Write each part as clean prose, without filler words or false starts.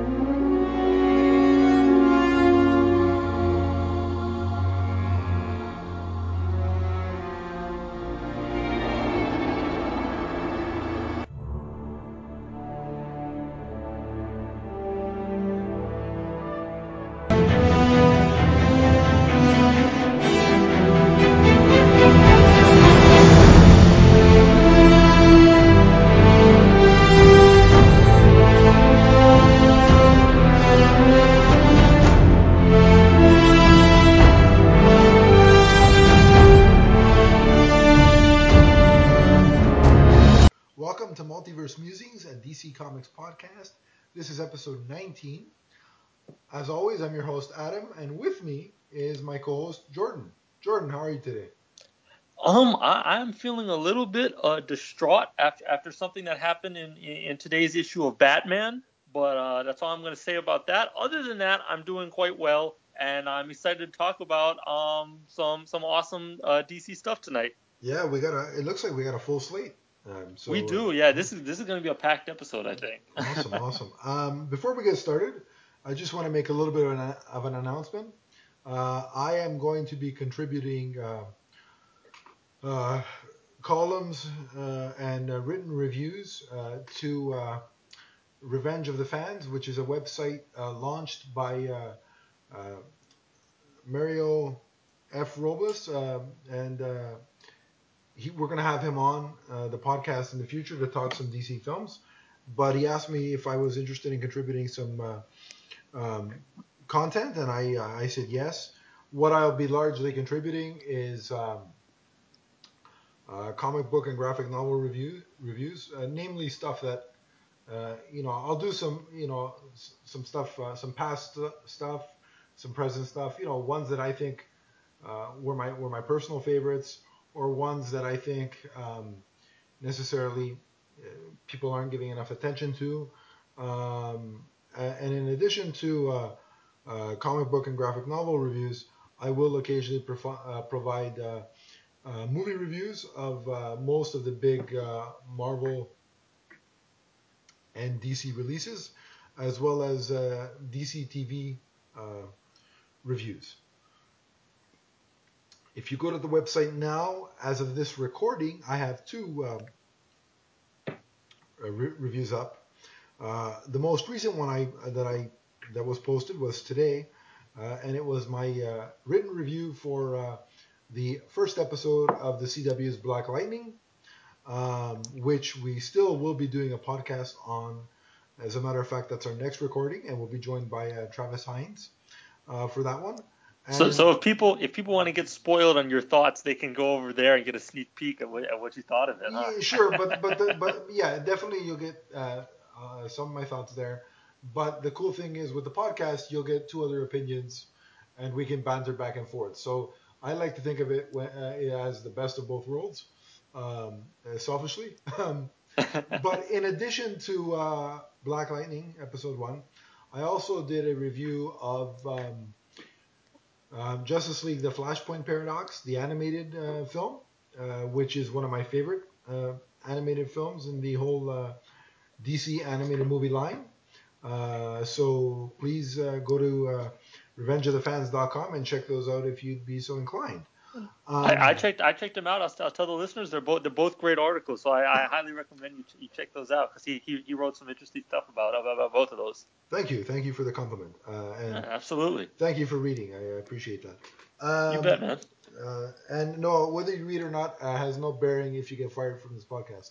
Welcome to Multiverse Musings, a DC Comics podcast. This is episode 19. As always, I'm your host, Adam, and with me is my co-host, Jordan. Jordan, how are you today? I'm feeling a little bit distraught after something that happened in today's issue of Batman, but that's all I'm going to say about that. Other than that, I'm doing quite well, and I'm excited to talk about some awesome DC stuff tonight. Yeah, it looks like we got a full slate. We do, yeah. This is going to be a packed episode, I think. Awesome. Before we get started, I just want to make a little bit of an announcement. I am going to be contributing columns and written reviews to Revenge of the Fans, which is a website launched by Mario F. Robles, and we're going to have him on the podcast in the future to talk some DC films. But he asked me if I was interested in contributing some content, and I said yes. What I'll be largely contributing is comic book and graphic novel reviews, namely stuff that I'll do some stuff, some past stuff, some present stuff. Ones that I think were my personal favorites, or ones that I think necessarily people aren't giving enough attention to. And in addition to comic book and graphic novel reviews, I will occasionally provide movie reviews of most of the big Marvel and DC releases, as well as DC TV reviews. If you go to the website now, as of this recording, I have two reviews up. The most recent one that was posted was today, and it was my written review for the first episode of the CW's Black Lightning, which we still will be doing a podcast on. As a matter of fact, that's our next recording, and we'll be joined by Travis Hines for that one. So if people want to get spoiled on your thoughts, they can go over there and get a sneak peek at what you thought of it. Huh? Yeah, sure, but yeah, definitely you'll get some of my thoughts there. But the cool thing is with the podcast, you'll get two other opinions, and we can banter back and forth. So I like to think of it as the best of both worlds, selfishly. But in addition to Black Lightning episode 1, I also did a review of Justice League: The Flashpoint Paradox, the animated film, which is one of my favorite animated films in the whole DC animated movie line. So please go to revengeofthefans.com and check those out if you'd be so inclined. I checked them out. I'll tell the listeners they're both great articles. So I highly recommend you check those out because he wrote some interesting stuff about both of those. Thank you for the compliment. And absolutely. Thank you for reading. I appreciate that. You bet, man. And no, whether you read or not has no bearing if you get fired from this podcast.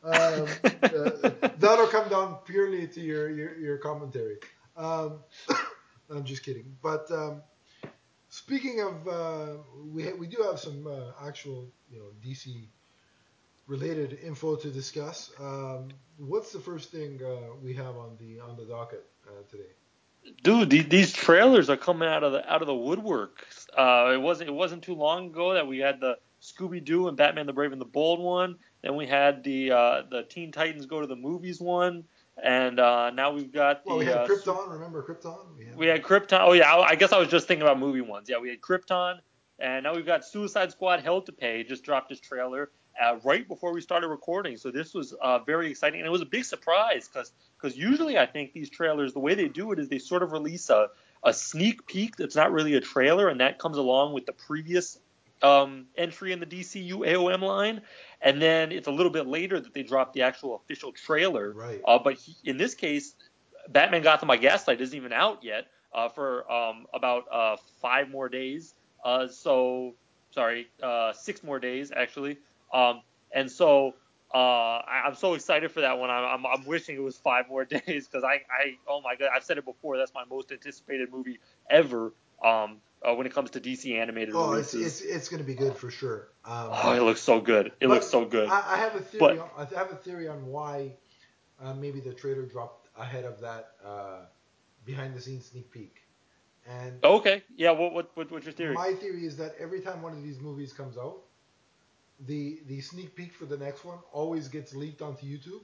That'll come down purely to your commentary. I'm just kidding. But speaking of, we do have some actual DC related info to discuss. What's the first thing we have on the docket today? Dude, these trailers are coming out of the woodwork. It wasn't too long ago that we had the Scooby-Doo and Batman the Brave and the Bold one. Then we had the Teen Titans Go to the Movies one, and now we've got we had Krypton. Remember Krypton? We had Krypton. Oh yeah, I guess I was just thinking about movie ones. Yeah, we had Krypton, and now we've got Suicide Squad: Hell to Pay. Just dropped his trailer, right before we started recording. So this was very exciting, and it was a big surprise because usually I think these trailers, the way they do it is they sort of release a sneak peek that's not really a trailer, and that comes along with the previous entry in the DCU AOM line, and then it's a little bit later that they drop the actual official trailer. Right. But in this case, Batman Gotham by Gaslight isn't even out yet for about 5 more days. Sorry, 6 more days actually. And so I'm so excited for that one. I'm wishing it was 5 more days because oh my god, I've said it before. That's my most anticipated movie ever. When it comes to DC animated releases. It's going to be good for sure. It looks so good. It looks so good. I have a theory. I have a theory on why maybe the trailer dropped ahead of that behind the scenes sneak peek. And okay, yeah. What's your theory? My theory is that every time one of these movies comes out, the sneak peek for the next one always gets leaked onto YouTube.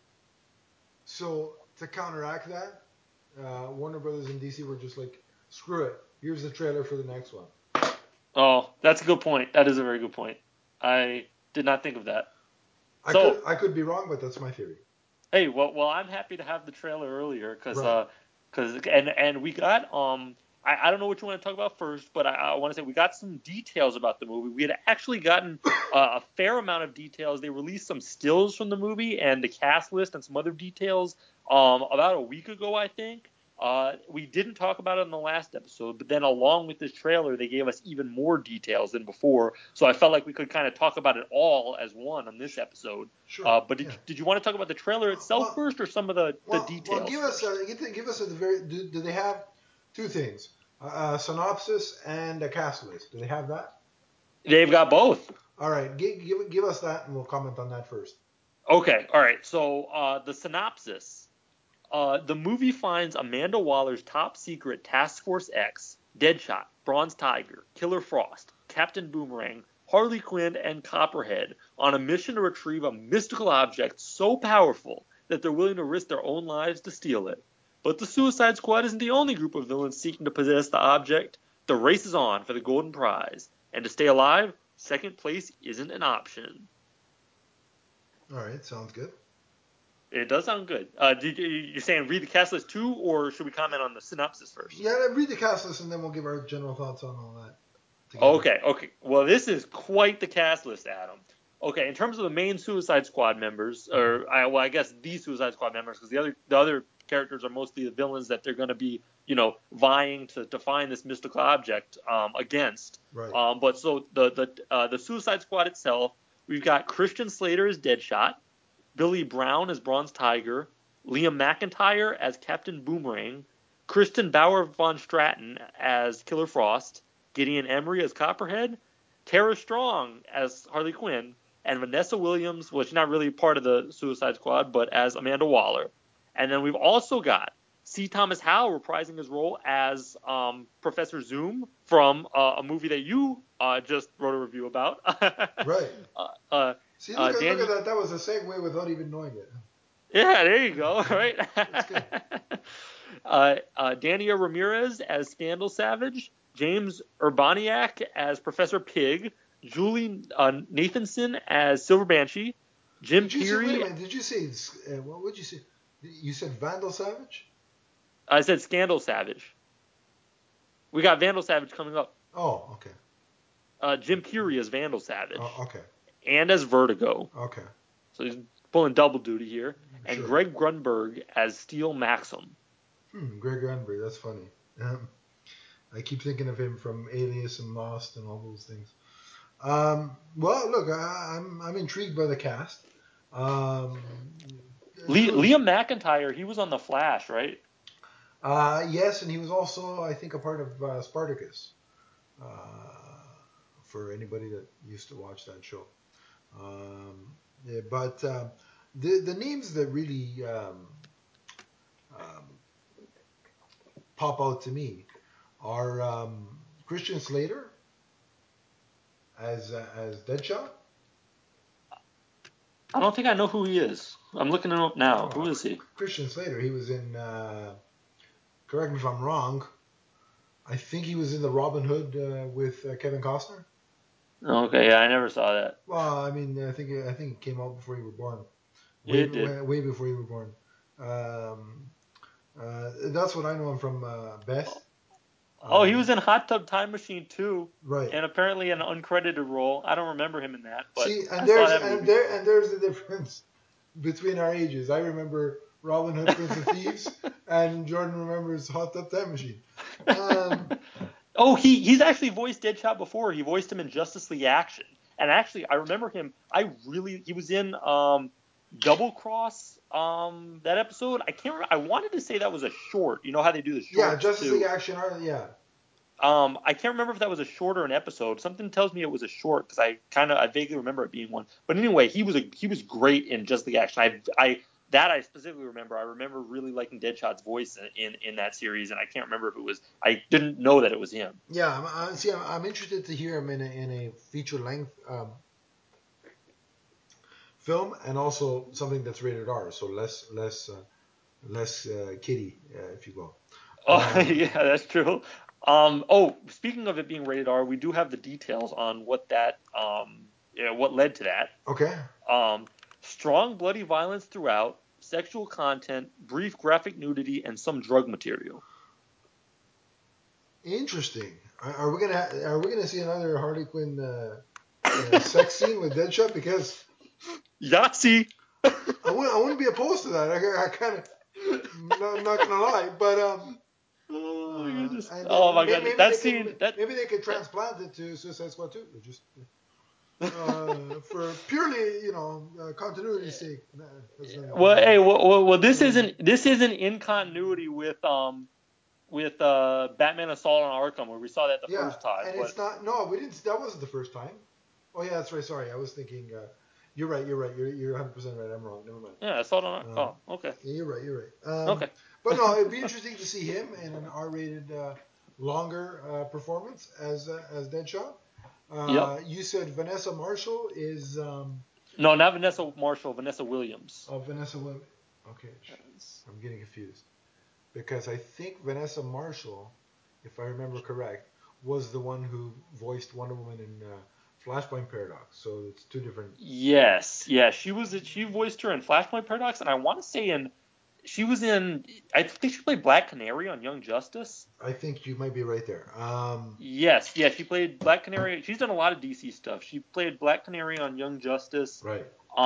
So to counteract that, Warner Brothers and DC were just like, screw it. Here's the trailer for the next one. Oh, that's a good point. That is a very good point. I did not think of that. I could be wrong, but that's my theory. Hey, well, I'm happy to have the trailer earlier because right. and we got I don't know what you want to talk about first, but I want to say we got some details about the movie. We had actually gotten a fair amount of details. They released some stills from the movie and the cast list and some other details about a week ago, I think. We didn't talk about it in the last episode, but then along with this trailer, they gave us even more details than before. So I felt like we could kind of talk about it all as one on this episode. Sure. But did you want to talk about the trailer itself first, or some of the details? Well, give us at the very. Do they have two things? A synopsis and a cast list. Do they have that? They've got both. All right, give us that, and we'll comment on that first. Okay, all right. So the synopsis. The movie finds Amanda Waller's top secret Task Force X, Deadshot, Bronze Tiger, Killer Frost, Captain Boomerang, Harley Quinn, and Copperhead on a mission to retrieve a mystical object so powerful that they're willing to risk their own lives to steal it. But the Suicide Squad isn't the only group of villains seeking to possess the object. The race is on for the golden prize, and to stay alive, second place isn't an option. All right, sounds good. It does sound good. You're saying read the cast list too, or should we comment on the synopsis first? Yeah, read the cast list, and then we'll give our general thoughts on all that together. Okay. Well, this is quite the cast list, Adam. Okay, in terms of the main Suicide Squad members, I guess the Suicide Squad members, because the other characters are mostly the villains that they're going to be, vying to find this mystical object against. Right. But so the Suicide Squad itself, we've got Christian Slater as Deadshot, Billy Brown as Bronze Tiger, Liam McIntyre as Captain Boomerang, Kristen Bauer von Straten as Killer Frost, Gideon Emery as Copperhead, Tara Strong as Harley Quinn, and Vanessa Williams, which is not really part of the Suicide Squad, but as Amanda Waller. And then we've also got C. Thomas Howell reprising his role as Professor Zoom from a movie that you just wrote a review about. Right. See, look at that. That was a segue without even knowing it. Yeah, there you go. Right. That's good. Dania Ramirez as Scandal Savage, James Urbaniak as Professor Pig, Julie Nathanson as Silver Banshee, Jim Peary. Did you say what would you say? You said Vandal Savage? I said Scandal Savage. We got Vandal Savage coming up. Oh, okay. Jim Peary as Vandal Savage. Oh, okay. And as Vertigo. Okay. So he's pulling double duty here. And sure. Greg Grunberg as Steel Maxim. Greg Grunberg, that's funny. I keep thinking of him from Alias and Lost and all those things. Well, look, I'm intrigued by the cast. Liam McIntyre, he was on The Flash, right? Yes, and he was also, I think, a part of Spartacus. For anybody that used to watch that show. But the names that really pop out to me are Christian Slater as Deadshot. I don't think I know who he is. I'm looking him up now. Who is he? Christian Slater. He was in. Correct me if I'm wrong. I think he was in the Robin Hood with Kevin Costner. Okay, yeah, I never saw that. Well, I mean, I think it came out before you were born, It did. way before you were born. That's what I know him from, Beth. Oh, he Um, was in Hot Tub Time Machine too, right. and apparently an uncredited role. I don't remember him in that, but See, I saw that movie. there's the difference between our ages. I remember Robin Hood, Prince of Thieves, and Jordan remembers Hot Tub Time Machine. Um, Oh, he's actually voiced Deadshot before. He voiced him in Justice League Action, and actually I remember him. He was in Double Cross that episode. I can't remember. I wanted to say that was a short. You know how they do the yeah, shorts Justice League too. Action Art. Yeah, I can't remember if that was a short or an episode. Something tells me it was a short because I vaguely remember it being one. But anyway, he was great in Just the Action. I specifically remember. I remember really liking Deadshot's voice in that series, and I can't remember if it was. I didn't know that it was him. yeah. I'm interested to hear him in a feature length film, and also something that's rated R, so less kiddie, if you will. Oh Um, yeah, that's true. Speaking of it being rated R, we do have the details on what led to that. okay, Um, Strong bloody violence throughout, sexual content, brief graphic nudity, and some drug material. interesting. Are we gonna see another Harley Quinn sex scene with Deadshot? Because Yahtzee! I wouldn't be opposed to that. I kind of not gonna lie, but Oh my goodness. and Oh then my god. That scene maybe they could that transplant it to Suicide Squad 2. Just for purely continuity's sake. Nah, that's well, nothing. hey, well, Um, this isn't in continuity with Batman Assault on Arkham where we saw that the yeah, first time, and but it's not. No, we didn't. That wasn't the first time. Oh yeah, that's right. Sorry, I was thinking. You're right. You're right. You're 100% right. I'm wrong. Never mind. yeah, Assault on Um, Oh, okay. yeah, you're right. You're right. Okay. But no, it'd be interesting to see him in an R-rated, longer performance as Deadshot. Yep. You said Vanessa Marshall is No, not Vanessa Marshall, Vanessa Williams. Vanessa Williams. Okay, I'm getting confused because I think Vanessa Marshall, if I remember correct, was the one who voiced Wonder Woman in Flashpoint Paradox. So it's two different. Yes, yeah, she voiced her in Flashpoint Paradox, and I want to say she was in I think she played Black Canary on Young Justice. I think you might be right there. Yes, yeah, she played Black Canary. She's done a lot of DC stuff. She played Black Canary on Young Justice. Right.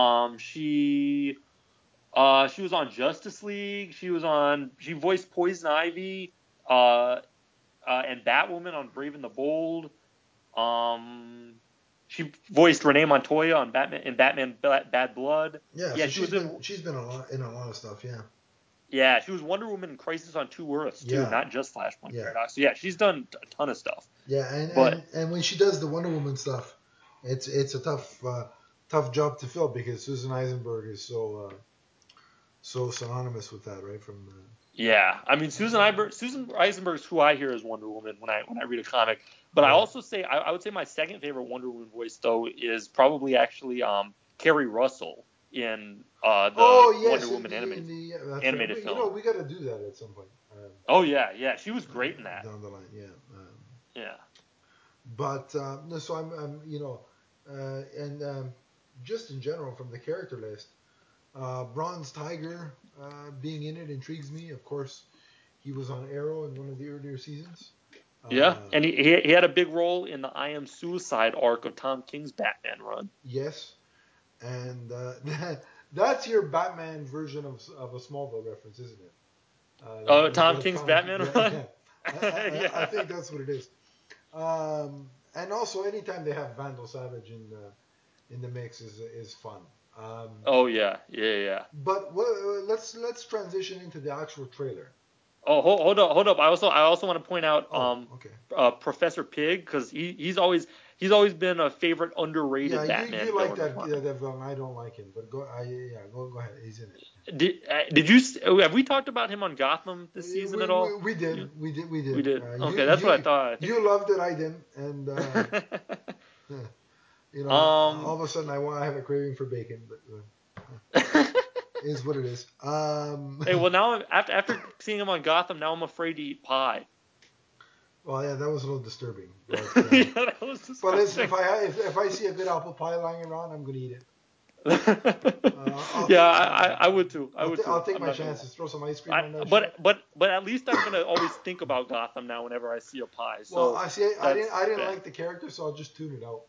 She was on Justice League. She voiced Poison Ivy, and Batwoman on Brave and the Bold. Um, she voiced Renee Montoya on Batman Bad Blood. Yeah. Yeah, So she was in. she's been in a lot of stuff. Yeah. Yeah, she was Wonder Woman in Crisis on Two Earths too, Yeah. not just Flashpoint Yeah. Paradox. So yeah, she's done a ton of stuff. Yeah, But and when she does the Wonder Woman stuff, it's a tough job to fill because Susan Eisenberg is so synonymous with that, right? From yeah, I mean Susan Eisenberg's who I hear as Wonder Woman when I read a comic. But I right. also say I would say my second favorite Wonder Woman voice though is probably actually Kerry Russell in the Oh Wonder yes, Woman that's right. animated You film. know, we got to do that at some point Oh yeah, she was great in that. down the line. Yeah. Yeah. But no, so I'm and just in general from the character list, Bronze Tiger being in it intrigues me. Of course, he was on Arrow in one of the earlier seasons. Yeah, Uh, and he had a big role in the I Am Suicide arc of Tom King's Batman run. yes, and that's your Batman version of a Smallville reference, isn't it? Oh, Tom Instead of King's Tom, Batman yeah, run. yeah. I Yeah. think that's what it is. And also, anytime they have Vandal Savage in the mix is fun. Oh yeah. But let's transition into the actual trailer. Oh, hold up. I also want to point out Oh, okay. Professor Pig because he's always been a favorite Yeah, underrated Batman you like villain of that mine. that villain. I don't like him, but go ahead. He's in it. Did you have we talked about him on Gotham this season at all? We You, did we we did. did. Okay, that's what I thought. I think. You loved it. I didn't, and all um. of a sudden I have a craving for bacon, but is what it is. Hey, well now after seeing him on Gotham, now I'm afraid to eat pie. Well, yeah, that was a little disturbing. Yeah, that was But listen, disgusting. if I see a good apple pie lying around, I'm gonna eat it. I'll Yeah, take I would too. I would I'll too. take I'm my not gonna lie. chances. Throw some ice cream on that shit. But at least I'm gonna always think about Gotham now whenever I see a pie. Well, So I see. that's I didn't bad. like the character, so I'll just tune it out.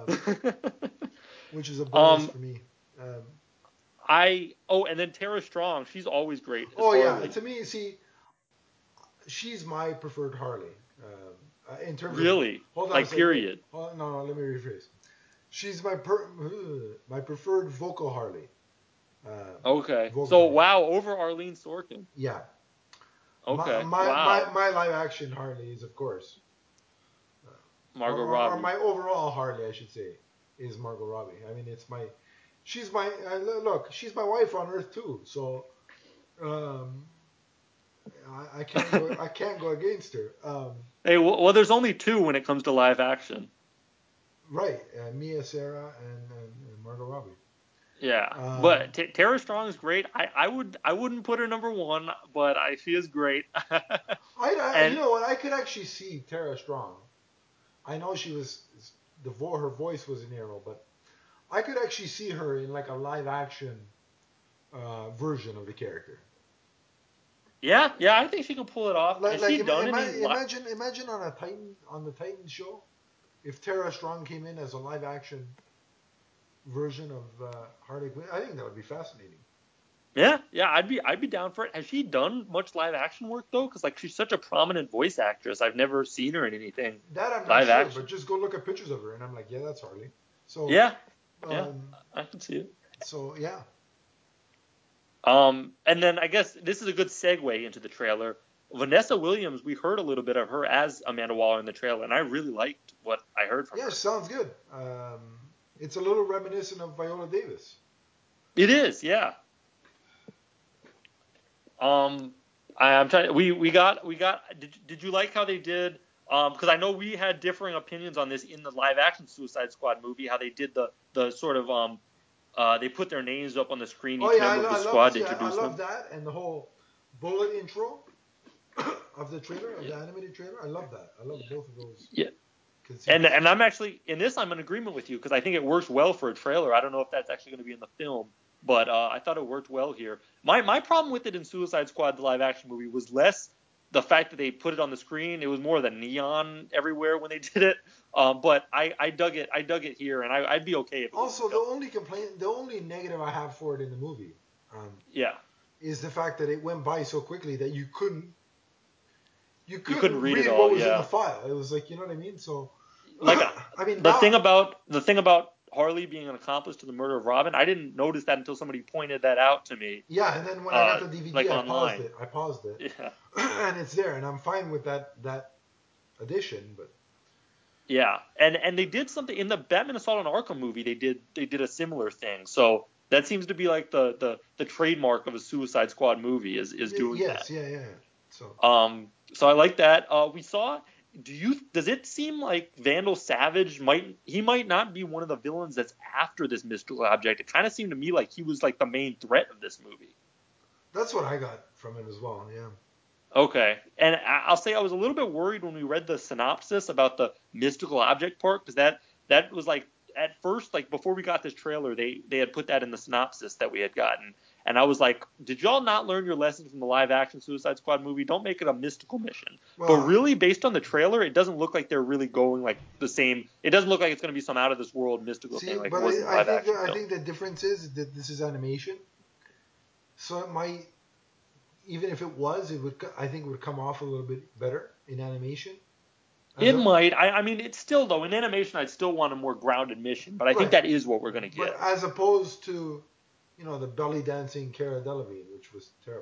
Which is a bonus um, for me. Um, and then Tara Strong, she's always great as oh yeah, Harley. to me, see, she's my preferred Harley. In terms of, Really, hold on a like second, wait, period. no, let me rephrase. She's my preferred vocal Harley. Uh, Okay. vocal So Harley. wow, over Arlene Sorkin. Yeah, Okay. Wow. my live action Harley is of course, Margot Robbie. my overall Harley, I should say, is Margot Robbie. I mean, she's my look, she's my wife on Earth too. So um, I can't go against her. Hey, well, there's only two when it comes to live action. Right, Mia Sara and Margot Robbie. Yeah, Um, but Tara Strong is great. I wouldn't put her number one, but she is great. you And know what? I could actually see Tara Strong. I know she was her voice was in Arrow, but I could actually see her in like a live action version of the character. yeah, I think she can pull it off. Has Like she done any? imagine on the Titan show if Tara Strong came in as a live action version of Harley Quinn. I think that would be fascinating. Yeah, I'd be down for it. Has she done much live action work though? Because like she's such a prominent voice actress. I've never seen her in anything That I'm not live sure, but action. just go look at pictures of her, and I'm like, yeah, that's Harley. So, Yeah, yeah, um, I can see it. so yeah, And then I guess this is a good segue into the trailer. Vanessa Williams, we heard a little bit of her as Amanda Waller in the trailer, and I really liked what I heard from yeah, her. sounds good. It's a little reminiscent of Viola Davis. It is, yeah. Um, I'm trying. We got. Did you like how they did? Because I know we had differing opinions on this in the live action Suicide Squad movie. How they did the sort of they put their names up on the screen, Oh each yeah, member of the I love squad to see, I introduce love them. that and the whole bullet intro of the trailer of the animated trailer. I love that. I love both of those Yeah, conceits. and I'm actually in this. I'm in agreement with you because I think it works well for a trailer. I don't know if that's actually going to be in the film, but I thought it worked well here. My problem with it in Suicide Squad, the live action movie, was less the fact that they put it on the screen. It was more the neon everywhere when they did it. But I dug it. I dug it here, and I'd be okay if it was in the Also, film. the only negative I have for it in the movie um, Yeah, is the fact that it went by so quickly that you you couldn't couldn't read it read what all. was in the Yeah, file. It was like, you know what I mean. So, like I mean the thing now, about Harley being an accomplice to the murder of Robin, I didn't notice that until somebody pointed that out to me, yeah. And then when I got the DVD, like online. I paused it, Yeah. and it's there, and I'm fine with that addition. But Yeah, and they did something in the Batman Assault on Arkham movie. They did a similar thing. So that seems to be like the trademark of a Suicide Squad movie is doing that. yes, yeah. So So I like that. We saw. Does it seem like Vandal Savage might not be one of the villains that's after this mystical object? It kind of seemed to me like he was like the main threat of this movie. that's what I got from it as well. Yeah. Okay, and I'll say I was a little bit worried when we read the synopsis about the mystical object part because that was like at first like before we got this trailer they had put that in the synopsis that we had gotten and I was like, did y'all not learn your lesson from the live action Suicide Squad movie? Don't make it a mystical mission. But Well, really, based on the trailer, it doesn't look like they're really going like the same. It doesn't look like it's going to be some out of this world mystical see, thing like it but was in the live action I film. think the difference is that this is animation, so it might, even if it was, it would I think it would come off a little bit better in animation. As It a might. I mean, it's still though in animation. I'd still want a more grounded mission, but I think right, that is what we're going to but get. as opposed to, the belly dancing Cara Delevingne, which was terrible.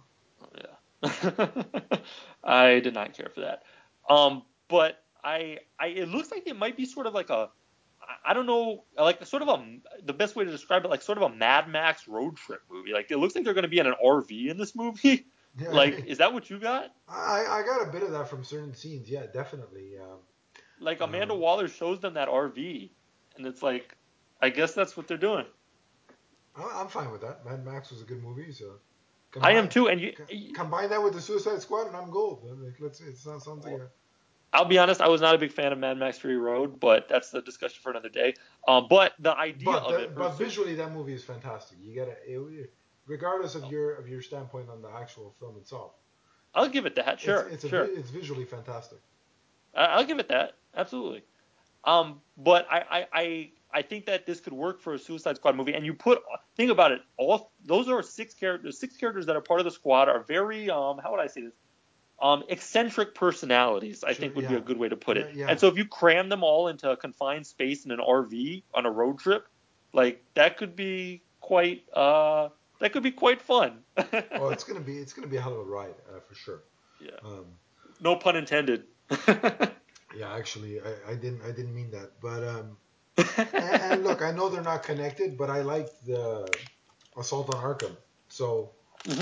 Yeah. I did not care for that. But it looks like it might be sort of like I don't know, like sort of the best way to describe it, like sort of a Mad Max road trip movie. Like it looks like they're going to be in an RV in this movie. Yeah, Like, is that what you got? I got a bit of that from certain scenes. Yeah, definitely. Like Amanda Um, Waller shows them that RV, and it's like, I guess that's what they're doing. I'm fine with that. Mad Max was a good movie, so I am combine too, and combine that with the Suicide Squad, and I'm gold. Like, it sounds like well, a I'll be honest, I was not a big fan of Mad Max Fury Road, but that's a discussion for another day. But the idea of it, But visually that movie is fantastic. You get it, regardless of your standpoint on the actual film itself. I'll give it that. Sure, sure. It's visually fantastic. I'll give it that. Absolutely. But I think that this could work for a Suicide Squad movie. And think about it. All those are 6 characters. 6 characters that are part of the squad are very how would I say this? Eccentric personalities, I think would be a good way to put it. Yeah. And so if you cram them all into a confined space in an RV on a road trip, like that could be quite fun. Oh, it's gonna be a hell of a ride for sure. Yeah. No pun intended. Yeah, actually, I didn't mean that, but and look, I know they're not connected, but I liked the Assault on Arkham, so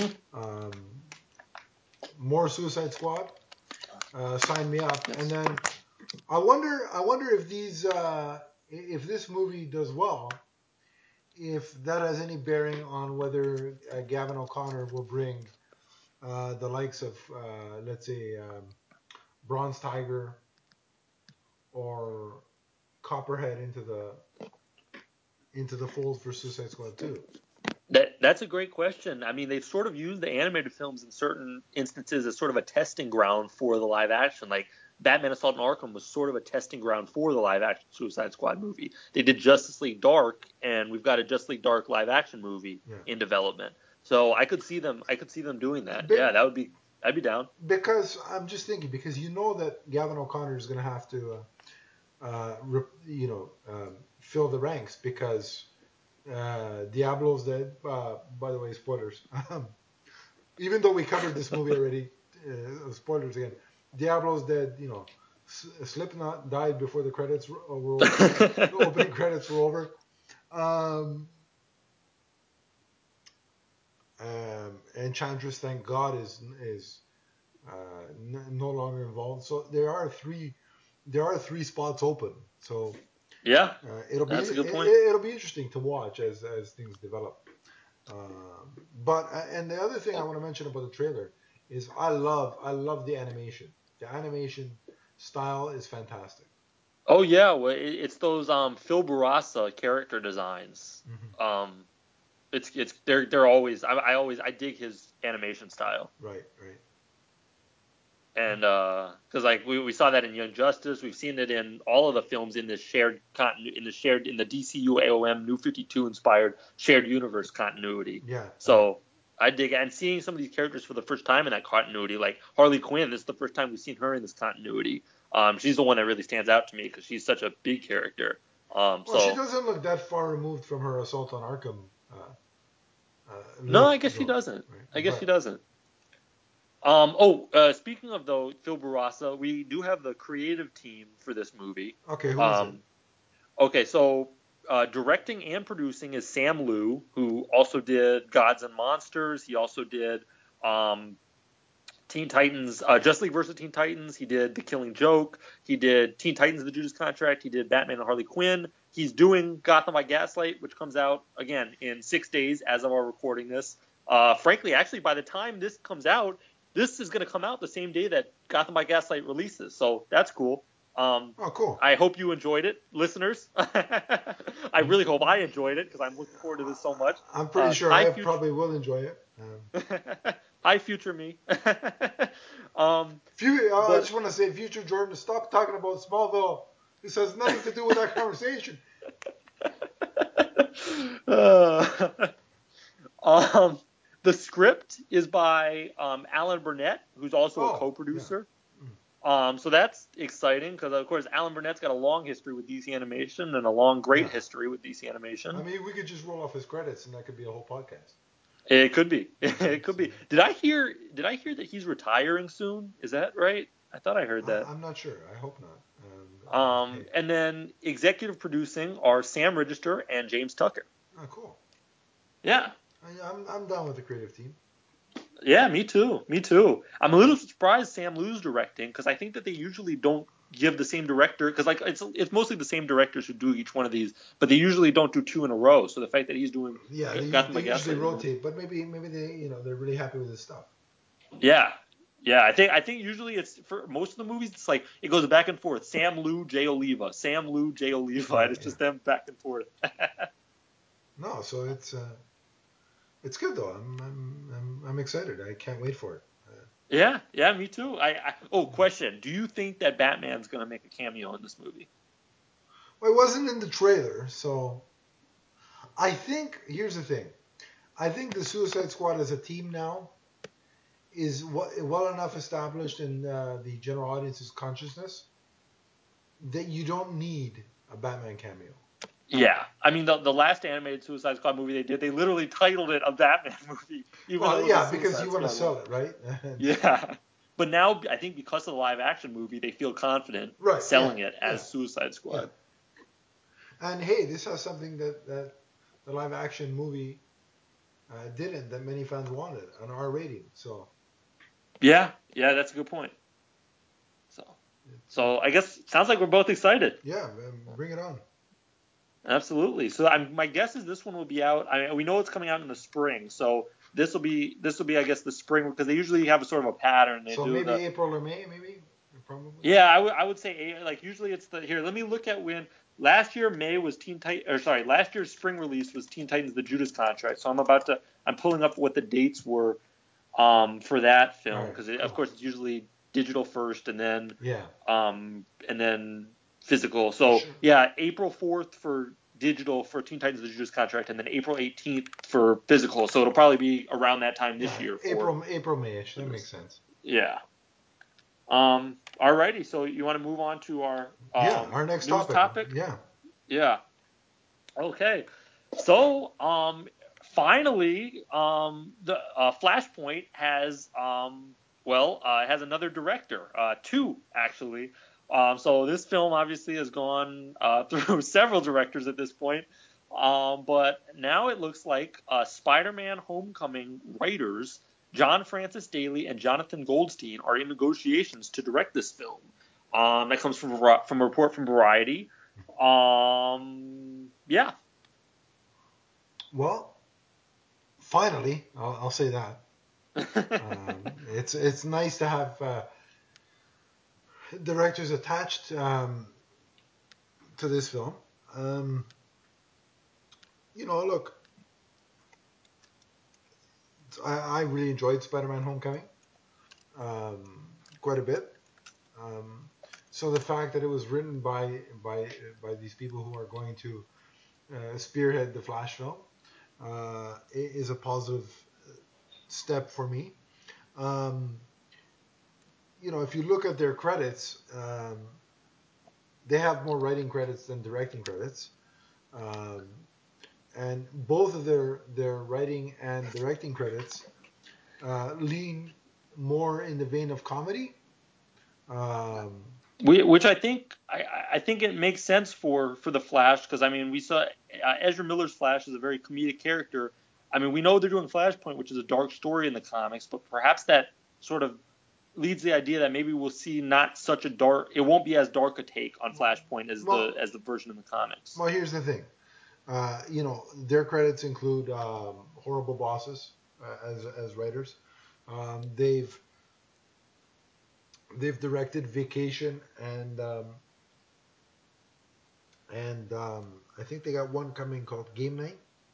more Suicide Squad, sign me up. And then I wonder if if this movie does well, if that has any bearing on whether Gavin O'Connor will bring the likes of let's say Bronze Tiger or Copperhead into the fold for Suicide Squad 2. That's a great question. I mean, they've sort of used the animated films in certain instances as sort of a testing ground for the live action. Like Batman Assault on Arkham was sort of a testing ground for the live action Suicide Squad movie. They did Justice League Dark, and we've got a Justice League Dark live action movie in development. So I could see them doing that. I'd be down. Because I'm just thinking, because that Gavin O'Connor is going to have to fill the ranks because Diablo's dead. By the way, spoilers. Even though we covered this movie already, spoilers again. Diablo's dead. Slipknot died before the credits were over. The opening credits were over. Enchantress, thank God, is no longer involved. So there are three spots open. So yeah, that's a good point. It'll be interesting to watch as things develop. And the other thing I want to mention about the trailer is I love the animation. The animation style is fantastic. Oh yeah, well, it's those Phil Barassa character designs. Mm-hmm. They're always I dig his animation style. Right. And because like we saw that in Young Justice, we've seen it in all of the films in this in the DCU AOM New 52 inspired shared universe continuity. Yeah. So I dig it. And seeing some of these characters for the first time in that continuity, like Harley Quinn, this is the first time we've seen her in this continuity. She's the one that really stands out to me because she's such a big character. She doesn't look that far removed from her Assault on Arkham. No, I guess she doesn't. Right? I guess she doesn't. Speaking of though, Phil Barassa, we do have the creative team for this movie. Okay, who is it? Okay, so directing and producing is Sam Liu, who also did Gods and Monsters. He also did Teen Titans, Justice League vs. Teen Titans. He did The Killing Joke. He did Teen Titans: The Judas Contract. He did Batman and Harley Quinn. He's doing Gotham by Gaslight, which comes out again in 6 days as of our recording this. Frankly, actually, by the time this comes out, this is going to come out the same day that Gotham by Gaslight releases, so that's cool. Cool. I hope you enjoyed it, listeners. I really hope I enjoyed it because I'm looking forward to this so much. I'm pretty sure I probably will enjoy it. Hi, future me. I just want to say, future Jordan, stop talking about Smallville. This has nothing to do with our conversation. The script is by Alan Burnett, who's also a co-producer. Yeah. So that's exciting because, of course, Alan Burnett's got a long history with DC Animation and a great history with DC Animation. I mean, we could just roll off his credits and that could be a whole podcast. It could be. It could be. Did I hear that he's retiring soon? Is that right? I thought I heard that. I'm not sure. I hope not. And then executive producing are Sam Register and James Tucker. Oh, cool. Yeah. I'm down with the creative team. Yeah, me too. I'm a little surprised Sam Liu's directing because I think that they usually don't give the same director because like it's mostly the same directors who do each one of these, but they usually don't do 2 in a row. So the fact that he's doing they usually rotate, but maybe they they're really happy with his stuff. Yeah, Yeah, I think usually it's for most of the movies it's like it goes back and forth. Sam Liu, Jay Oliva, Sam Liu, Jay Oliva, and Right. it's Yeah. just them back and forth. No. So it's good though. I'm excited. I can't wait for it. Yeah, yeah, me too. Oh, question: do you think that Batman's gonna make a cameo in this movie? Well, it wasn't in the trailer, so I think here's the thing. I think the Suicide Squad as a team now is well enough established in the general audience's consciousness that you don't need a Batman cameo. Yeah, I mean the last animated Suicide Squad movie they did, they literally titled it a Batman movie, even though Well, it was a yeah, because you Suicide want to Squad one. sell it, right? Yeah, but now I think because of the live action movie, they feel confident Right. Yeah. selling it Yeah. as Suicide Yeah. Squad. And hey, this has something that the live action movie didn't, that many fans wanted, an R rating. So Yeah, yeah, that's a good point. So, it, so I guess sounds like we're both excited. yeah, bring it on. Absolutely. So my guess is this one will be out. I mean, we know it's coming out in the spring, so this will be I guess the spring because they usually have a sort of a pattern. They So do maybe the April or May, maybe probably. yeah. I would say like usually it's the here. Let me look at when last year May was Teen Titan or sorry last year's spring release was Teen Titans: The Judas Contract. So I'm pulling up what the dates were for that All film right, because of cool. course it's usually digital first Yeah, and then physical. So sure. yeah, April 4th for digital for Teen Titans: The Judas Contract, and then April 18th for physical. So it'll probably be around that time Yeah, this year April Mayish. for That makes this. sense. Yeah. Alrighty. So you want to move on to our Yeah, our next news topic. topic? Yeah. Yeah. Okay. So finally, the Flashpoint has has another director, two actually. So this film obviously has gone through several directors at this point, but now it looks like Spider-Man: Homecoming writers John Francis Daly and Jonathan Goldstein are in negotiations to direct this film. That comes from a report from Variety. Yeah. Well, finally, I'll say that. It's nice to have directors attached to this film. Um, look, I really enjoyed Spider-Man: Homecoming quite a bit. Um, so the fact that it was written by these people who are going to spearhead the Flash film is a positive step for me. Um, if you look at their credits, they have more writing credits than directing credits, um, and both of their writing and directing credits lean more in the vein of comedy. Um, Which I think it makes sense for the Flash because I mean we saw Ezra Miller's Flash is a very comedic character. I mean we know they're doing Flashpoint, which is a dark story in the comics, but perhaps that sort of leads the idea that maybe we'll see not such a dark. It won't be as dark a take on Flashpoint as well, the version in the comics. well, here's the thing. Their credits include horrible bosses as writers. Um, they've they've directed Vacation and I think they got one coming called Game Night.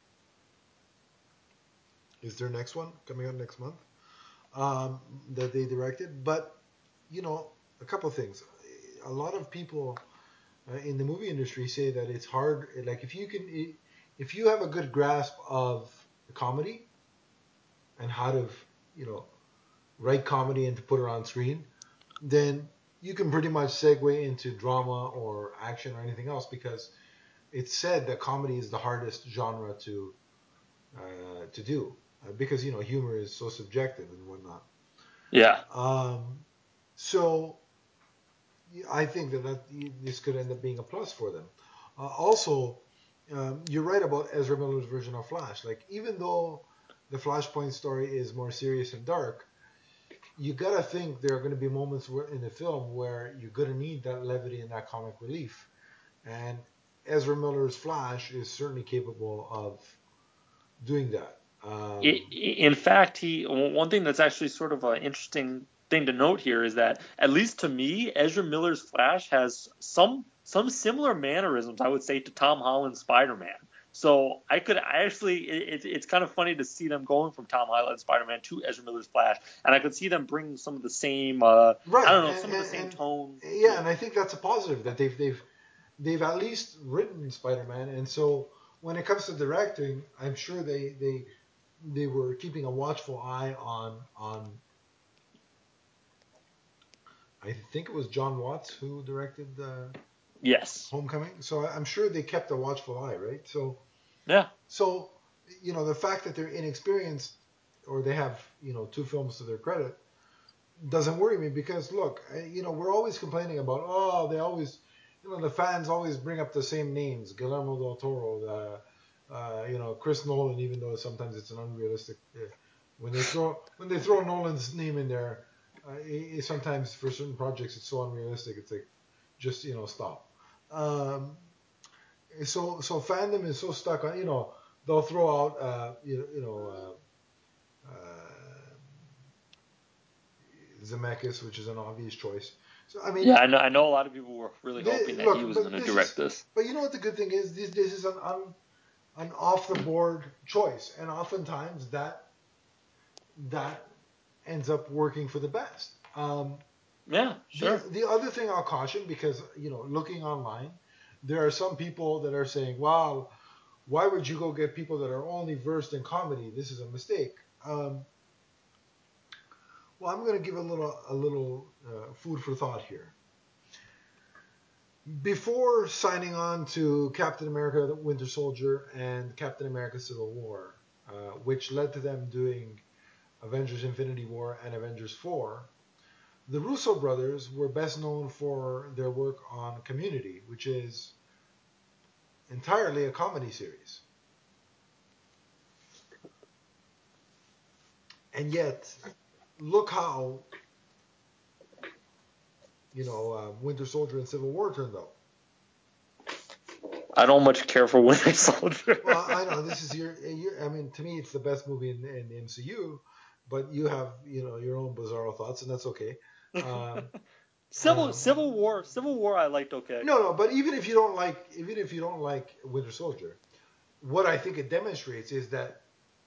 Is their next one coming out next month that they directed? But you know, a couple of things. A lot of people in the movie industry say that it's hard. Like if you have a good grasp of comedy and how to, you know, write comedy and to put it on screen, then you can pretty much segue into drama or action or anything else because it's said that comedy is the hardest genre to do because humor is so subjective and whatnot. Yeah. Um, so I think that this could end up being a plus for them. Also, you're right about Ezra Miller's version of Flash. Like even though the Flashpoint story is more serious and dark, you gotta think there are going to be moments in the film where you're going to need that levity and that comic relief. And Ezra Miller's Flash is certainly capable of doing that. In fact, he one thing that's actually sort of interesting. thing to note here is that, at least to me, Ezra Miller's Flash has some similar mannerisms, I would say, to Tom Holland's Spider-Man. So I actually, it's kind of funny to see them going from Tom Holland's Spider-Man to Ezra Miller's Flash, and I could see them bringing some of the same, I Right, don't know, some of the same tone. yeah, and I think that's a positive that they've at least written Spider-Man, and so when it comes to directing, I'm sure they were keeping a watchful eye on. I think it was John Watts who directed Yes. Homecoming, so I'm sure they kept a watchful eye, right? So Yeah. so the fact that they're inexperienced or they have two films to their credit doesn't worry me because look, we're always complaining about they always the fans always bring up the same names, Guillermo del Toro, Chris Nolan, even though sometimes it's an unrealistic when they throw Nolan's name in there, sometimes for certain projects it's so unrealistic. It's like just stop. So fandom is so stuck on they'll throw out Zemeckis, which is an obvious choice. So I mean, Yeah, I know a lot of people were really hoping that he was going to direct this. But you know what the good thing is? This is an off the board choice, and oftentimes that ends up working for the best. Yeah, sure. The other thing I'll caution, because looking online, there are some people that are saying, "Wow, why would you go get people that are only versed in comedy? This is a mistake." Well, I'm going to give a little food for thought here. Before signing on to Captain America: The Winter Soldier and Captain America: Civil War, which led to them doing Avengers: Infinity War and Avengers 4, the Russo brothers were best known for their work on Community, which is entirely a comedy series. And yet, look how Winter Soldier and Civil War turned out. I don't much care for Winter Soldier. Well, I know this is I mean, to me, it's the best movie in the MCU, but you have your own bizarro thoughts, and that's okay. Civil War, I liked okay. No, but even if you don't like Winter Soldier, what I think it demonstrates is that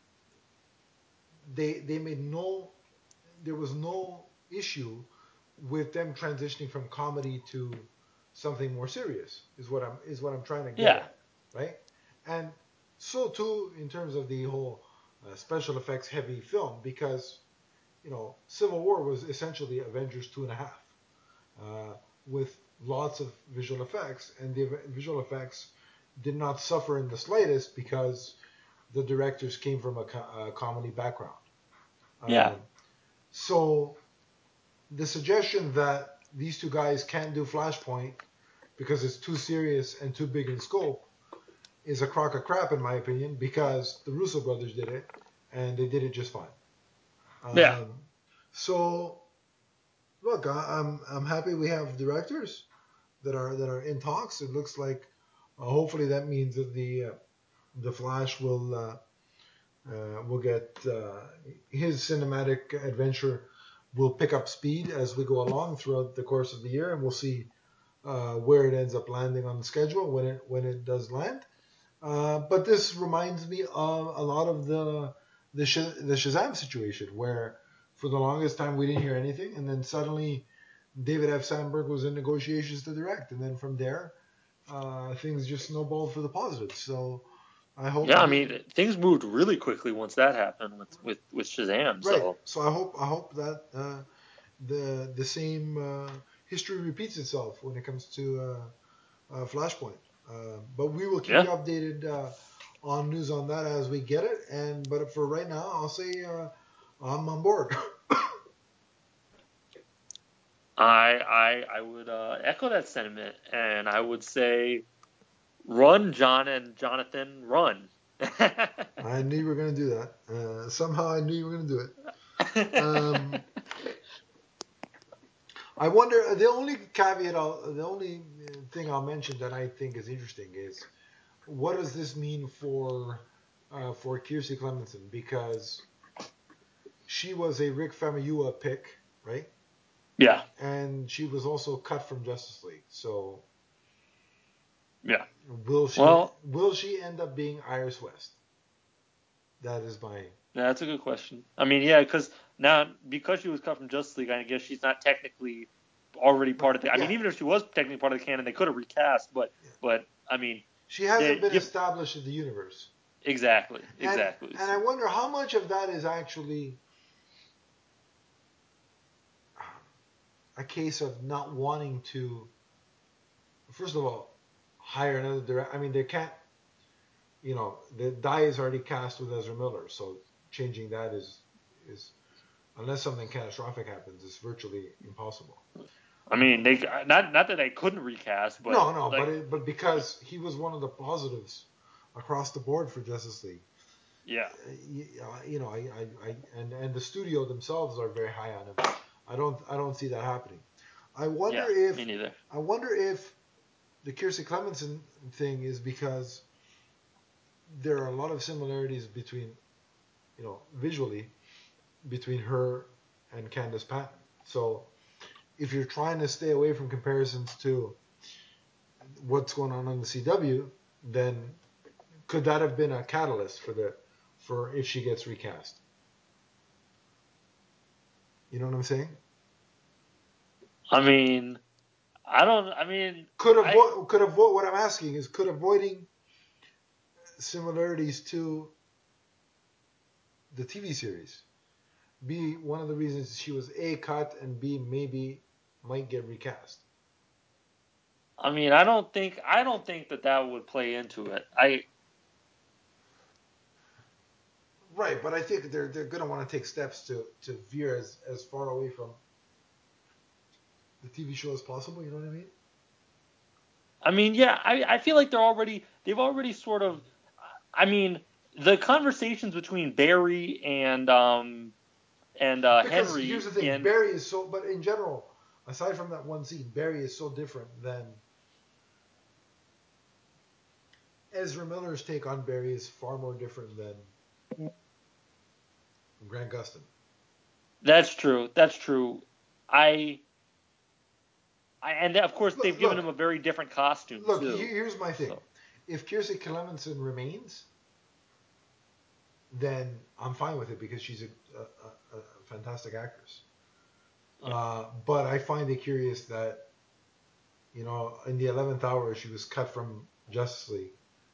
they made there was no issue with them transitioning from comedy to something more serious. Is what I'm trying to get at, right? And so too in terms of the whole special effects heavy film, because Civil War was essentially Avengers 2.5, with lots of visual effects, and the visual effects did not suffer in the slightest because the directors came from a comedy background. Yeah. So the suggestion that these two guys can't do Flashpoint because it's too serious and too big in scope is a crock of crap, in my opinion, because the Russo brothers did it and they did it just fine. Yeah. So look, I'm happy we have directors that are in talks. It looks like hopefully that means that the Flash will get his cinematic adventure will pick up speed as we go along throughout the course of the year, and we'll see where it ends up landing on the schedule when it does land. But this reminds me of a lot of the Shazam situation, where for the longest time we didn't hear anything, and then suddenly David F. Sandberg was in negotiations to direct, and then from there things just snowballed for the positive. So I hope. Yeah, I mean, things moved really quickly once that happened with Shazam. Right. So So I hope that the same history repeats itself when it comes to Flashpoint. But we will keep you updated on news on that as we get it. But for right now, I'll say I'm on board. I would echo that sentiment, and I would say, run, John and Jonathan, run. I knew you were going to do that. Somehow I knew you were going to do it. I wonder. The only thing I'll mention that I think is interesting is what does this mean for Kiersey Clemenson, because she was a Rick Famuyiwa pick right? Yeah. And she was also cut from Justice League. So Yeah. will she Well, will she end up being Iris West? That is my that's a good question. I mean, yeah, because she was cut from Justice League, I guess she's not technically already part of the. I yeah. mean, even if she was technically part of the canon, they could have recast. Yeah. But I mean, She hasn't been yep, established in the universe, exactly, and exactly. and I wonder how much of that is actually a case of not wanting to. First of all, hire another director. I mean, they can't. The die is already cast with Ezra Miller, so changing that is unless something catastrophic happens, it's virtually impossible. I mean, they not that they couldn't recast, but No, like, but because he was one of the positives across the board for Justice League, yeah, and the studio themselves are very high on him. I don't see that happening. I wonder yeah, if me neither. I wonder if the Kiersey Clemenson thing is because there are a lot of similarities between, visually between her and Candace Patton. So if you're trying to stay away from comparisons to what's going on the CW, then could that have been a catalyst for if she gets recast? You know what I'm saying? I mean, I don't. I mean, What I'm asking is could avoiding similarities to the TV series be one of the reasons she was A, cut, and B, maybe might get recast? I don't think that would play into it. Right, but I think they're going to want to take steps to veer as far away from the TV show as possible. You know what I mean? I mean, yeah, I feel like they've already sort of. I mean, the conversations between Barry and Because here's Henry the thing, in. Barry is so. But in general, aside from that one scene, Barry is so different than Ezra Miller's take on Barry is far more different than Grant Gustin. That's true. That's true. I and of course they've given him Look, a very different costume look. too. Here's my thing. So If Kiersey Clemenson remains, then I'm fine with it because she's a fantastic actress. yeah, But I find it curious that in the 11th hour she was cut from Justice League,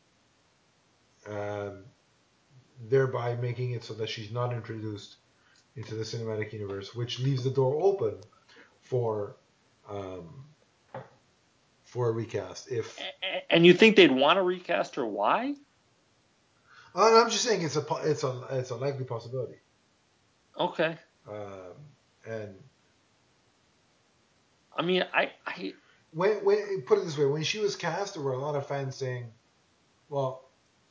um, thereby making it so that she's not introduced into the cinematic universe, which leaves the door open for um, for a recast. If and you think they'd want to recast her? Why? I'm just saying it's a likely possibility. Okay. And I mean, I when put it this way, when she was cast, there were a lot of fans saying, "Well,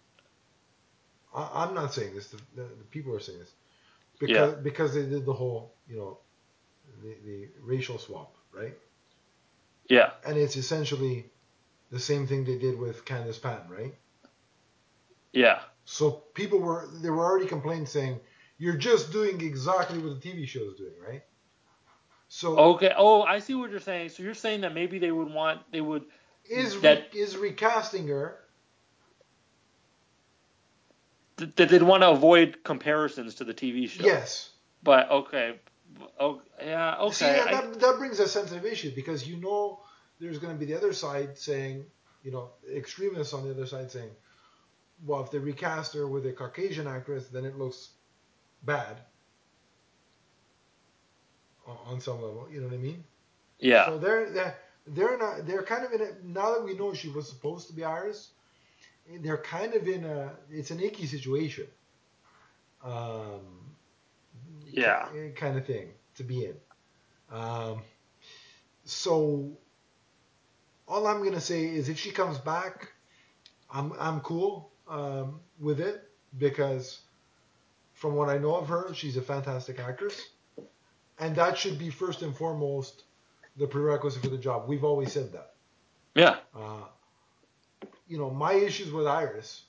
I'm not saying this. The people are saying this yeah, because they did the whole the racial swap, right? yeah, And it's essentially the same thing they did with Candace Patton, right? yeah. So there were already complaints saying you're just doing exactly what the TV show is doing, right? So Okay. Oh, I see what you're saying. So you're saying that maybe they would that is recasting her? that they'd want to avoid comparisons to the TV show. Yes. But okay. Oh, yeah. See, Okay. that brings a sensitive issue because there's going to be the other side saying, extremists on the other side saying, well, if they recast her with a Caucasian actress, then it looks bad on some level. You know what I mean? Yeah. So they're kind of in a, now that we know she was supposed to be Iris, they're kind of it's an icky situation, um, Yeah. kind of thing to be in. Um, so all I'm gonna say is if she comes back, I'm cool with it because from what I know of her, she's a fantastic actress, and that should be first and foremost the prerequisite for the job. We've always said that. Yeah. Uh, my issues with Iris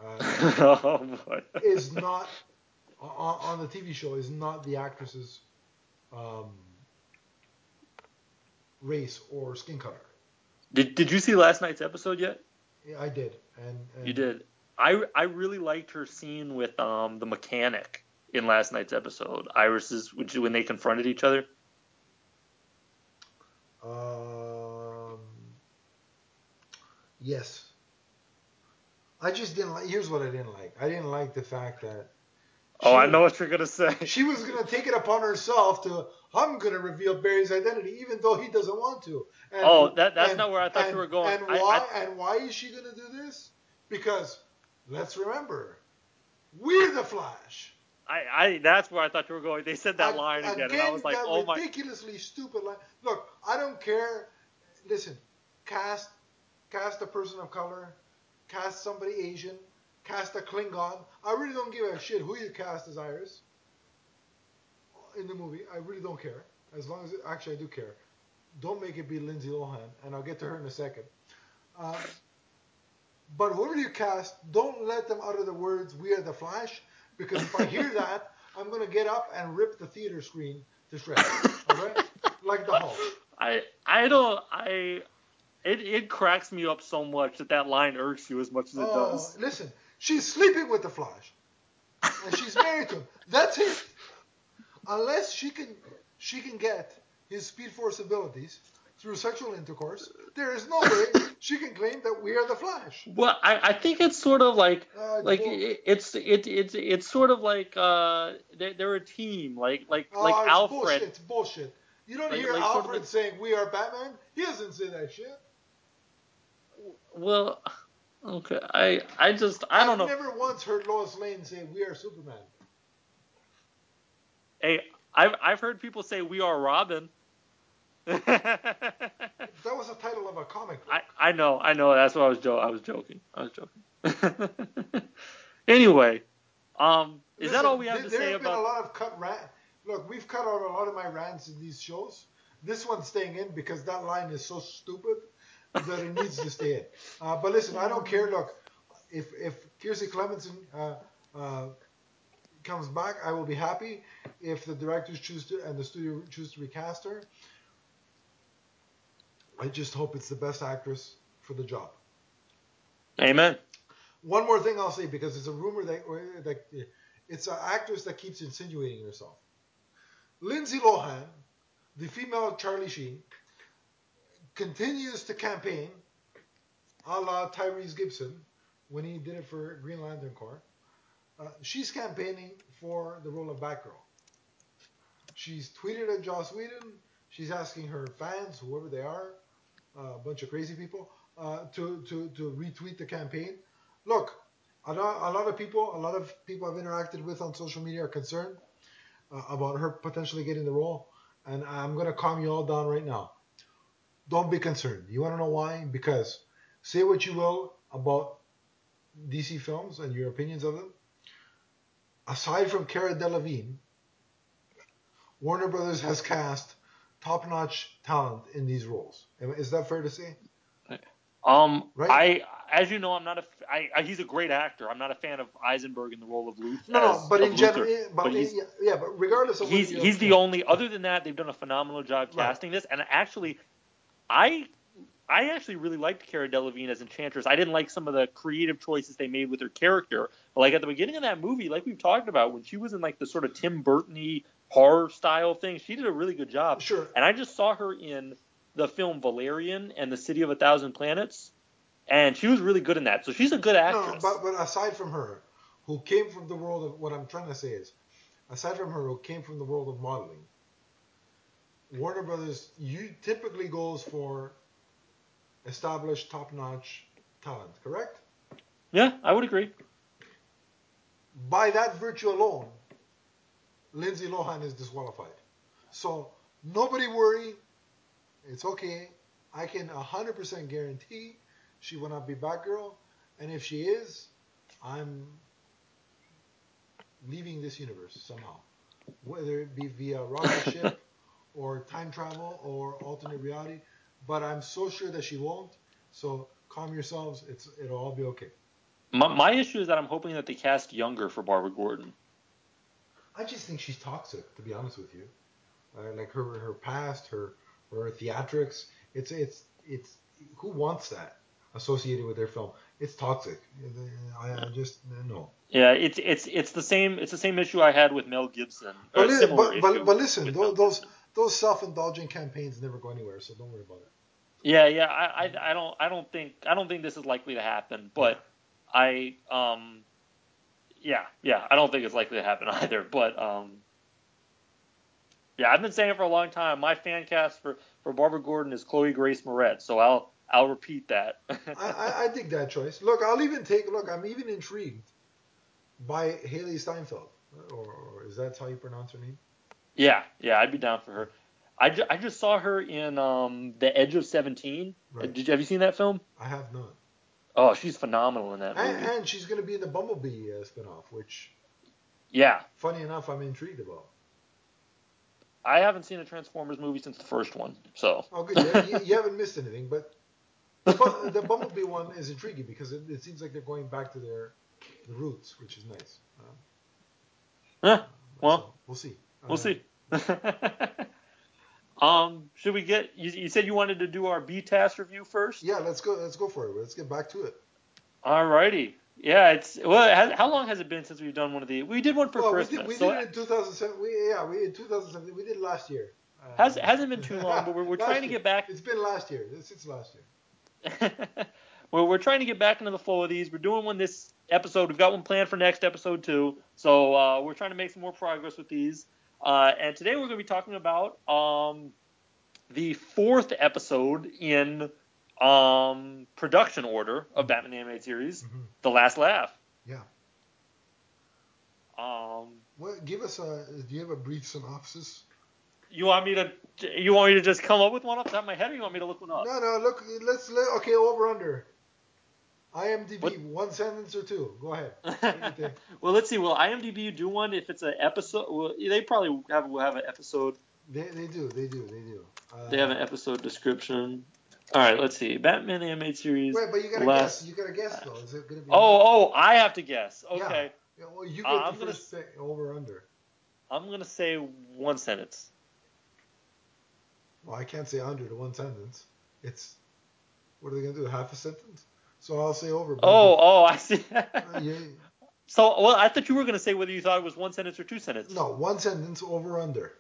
Oh boy. is not on the TV show is not the actresses um, race or skin color. Did you see last night's episode yet? Yeah, I did, You and did. I really liked her scene with the mechanic in last night's episode. Iris's when they confronted each other. um, yes, I just didn't like. Here's what I didn't like. I didn't like the fact that Oh, she I was know what you're gonna say. she was gonna take it upon herself to. I'm gonna reveal Barry's identity, even though he doesn't want to. Oh, that's not where I thought you were going. And why is she gonna do this? Because let's remember, we're the Flash. That's where I thought you were going. They said that line again, and I Again, was like, that oh my. ridiculously stupid line. Look, I don't care. Listen, cast a person of color, cast somebody Asian, cast a Klingon. I really don't give a shit who you cast as Iris in the movie. I really don't care. As long as actually I do care. Don't make it be Lindsay Lohan, and I'll get to her in a second. Um, but whoever you cast, don't let them utter the words "We are the Flash," because if I hear that, I'm gonna get up and rip the theater screen to shreds. All right, like the Hulk. I don't it cracks me up so much that line irks you as much as it does. Listen, she's sleeping with the Flash, and she's married to him. That's it. Unless she can get his Speed Force abilities through sexual intercourse, there is no way she can claim that we are the Flash. Well, I think it's sort of like it's sort of like they're a team like It's Alfred. bullshit. It's bullshit. You don't hear Alfred saying we are Batman. He doesn't say that shit. Well, okay. I don't know. I've never once heard Lois Lane say we are Superman. Hey, I've heard people say we are Robin. That was the title of a comic book. I know. That's what I was joking. Anyway, is that all we have to say There have about? been a lot of cut rant. Look, we've cut out a lot of my rants in these shows. This one's staying in because that line is so stupid that it needs to stay in. But listen, I don't care. Look, if Kiersey Clemenson comes back, I will be happy. If the directors choose to and the studio choose to recast her, I just hope it's the best actress for the job. Amen. One more thing I'll say, because it's a rumor that it's an actress that keeps insinuating herself. Lindsay Lohan, the female Charlie Sheen, continues to campaign a la Tyrese Gibson when he did it for Green Lantern Corps. She's campaigning for the role of Batgirl. She's tweeted at Joss Whedon. She's asking her fans, whoever they are, a bunch of crazy people, to retweet the campaign. Look, a lot of people I've interacted with on social media are concerned about her potentially getting the role, and I'm going to calm you all down right now. Don't be concerned. You want to know why? Because say what you will about DC films and your opinions of them. Aside from Cara Delevingne, Warner Brothers has cast top-notch talent in these roles. Is that fair to say? Right? As you know, I'm not he's a great actor. I'm not a fan of Eisenberg in the role of Luthor. No, but in general, but regardless of he's the only. Other than that, they've done a phenomenal job casting this. And actually, I actually really liked Cara Delevingne as Enchantress. I didn't like some of the creative choices they made with her character. But like at the beginning of that movie, like we've talked about, when she was in like the sort of Tim Burton-y horror style thing, she did a really good job. Sure. And I just saw her in the film Valerian and the City of a Thousand Planets, and she was really good in that. So she's a good actress. No, but aside from her, who came from the world of, what I'm trying to say is, aside from her who came from the world of modeling, Warner Brothers typically goes for established top-notch talent, correct? Yeah, I would agree. By that virtue alone, Lindsay Lohan is disqualified. So nobody worry. It's okay. I can 100% guarantee she will not be Batgirl. And if she is, I'm leaving this universe somehow. Whether it be via rocket ship or time travel or alternate reality. But I'm so sure that she won't. So calm yourselves. It'll all be okay. My issue is that I'm hoping that they cast younger for Barbara Gordon. I just think she's toxic, to be honest with you. like her past, her theatrics. It's who wants that associated with their film? It's toxic. I just no. Yeah, it's the same issue I had with Mel Gibson, or But a similar issue but listen, with Mel Gibson. those self-indulgent campaigns never go anywhere, so don't worry about it. Yeah, I don't think this is likely to happen, Yeah. but I yeah, I don't think it's likely to happen either, but yeah, I've been saying it for a long time. My fan cast for Barbara Gordon is Chloe Grace Moretz, so I'll repeat that. I dig that choice. Look, I'm even intrigued by Haley Steinfeld, or is that how you pronounce her name? Yeah, I'd be down for her. I just saw her in The Edge of 17. Right. Have you seen that film? I have not. Oh, she's phenomenal in that And, movie. and she's going to be in the Bumblebee spinoff, which, Yeah, funny enough, I'm intrigued about. I haven't seen a Transformers movie since the first one, so. Oh, good. You haven't missed anything, but the Bumblebee one is intriguing because it seems like they're going back to the roots, which is nice. Yeah, well, So we'll see. we'll see. Should we get? You said you wanted to do our B-Task review first. Yeah, let's go. Let's go for it. Let's get back to it. Alrighty. Yeah, how long has it been since we've done one of these? We did one for Well, Christmas. we So did it in 2007. We in 2017. We did it last year. hasn't been too long, but we're trying to get back. It's been last year. Since last year. Well, we're trying to get back into the flow of these. We're doing one this episode. We've got one planned for next episode too. So we're trying to make some more progress with these. And today we're going to be talking about the fourth episode in production order of Batman the Animated Series, Mm-hmm. The Last Laugh. Yeah. Well, give us do you have a brief synopsis? You want me to just come up with one off the top of my head, or you want me to look one up? No. Look, okay, over under. IMDb, what? One sentence or two. Go ahead. Well, let's see. Will IMDb do one if it's an episode? Well, they probably will have an episode. They do. They have an episode description. All right, let's see. Batman the Animated Series. Wait, but you gotta guess. You gotta guess though. Is it gonna be? I have to guess. Okay. Yeah. Well, you get the first say over under. I'm gonna say one sentence. Well, I can't say under to one sentence. It's what are they gonna do? Half a sentence? So I'll say over. I see. Yeah. So, well, I thought you were gonna say whether you thought it was one sentence or two sentences. No, one sentence over under.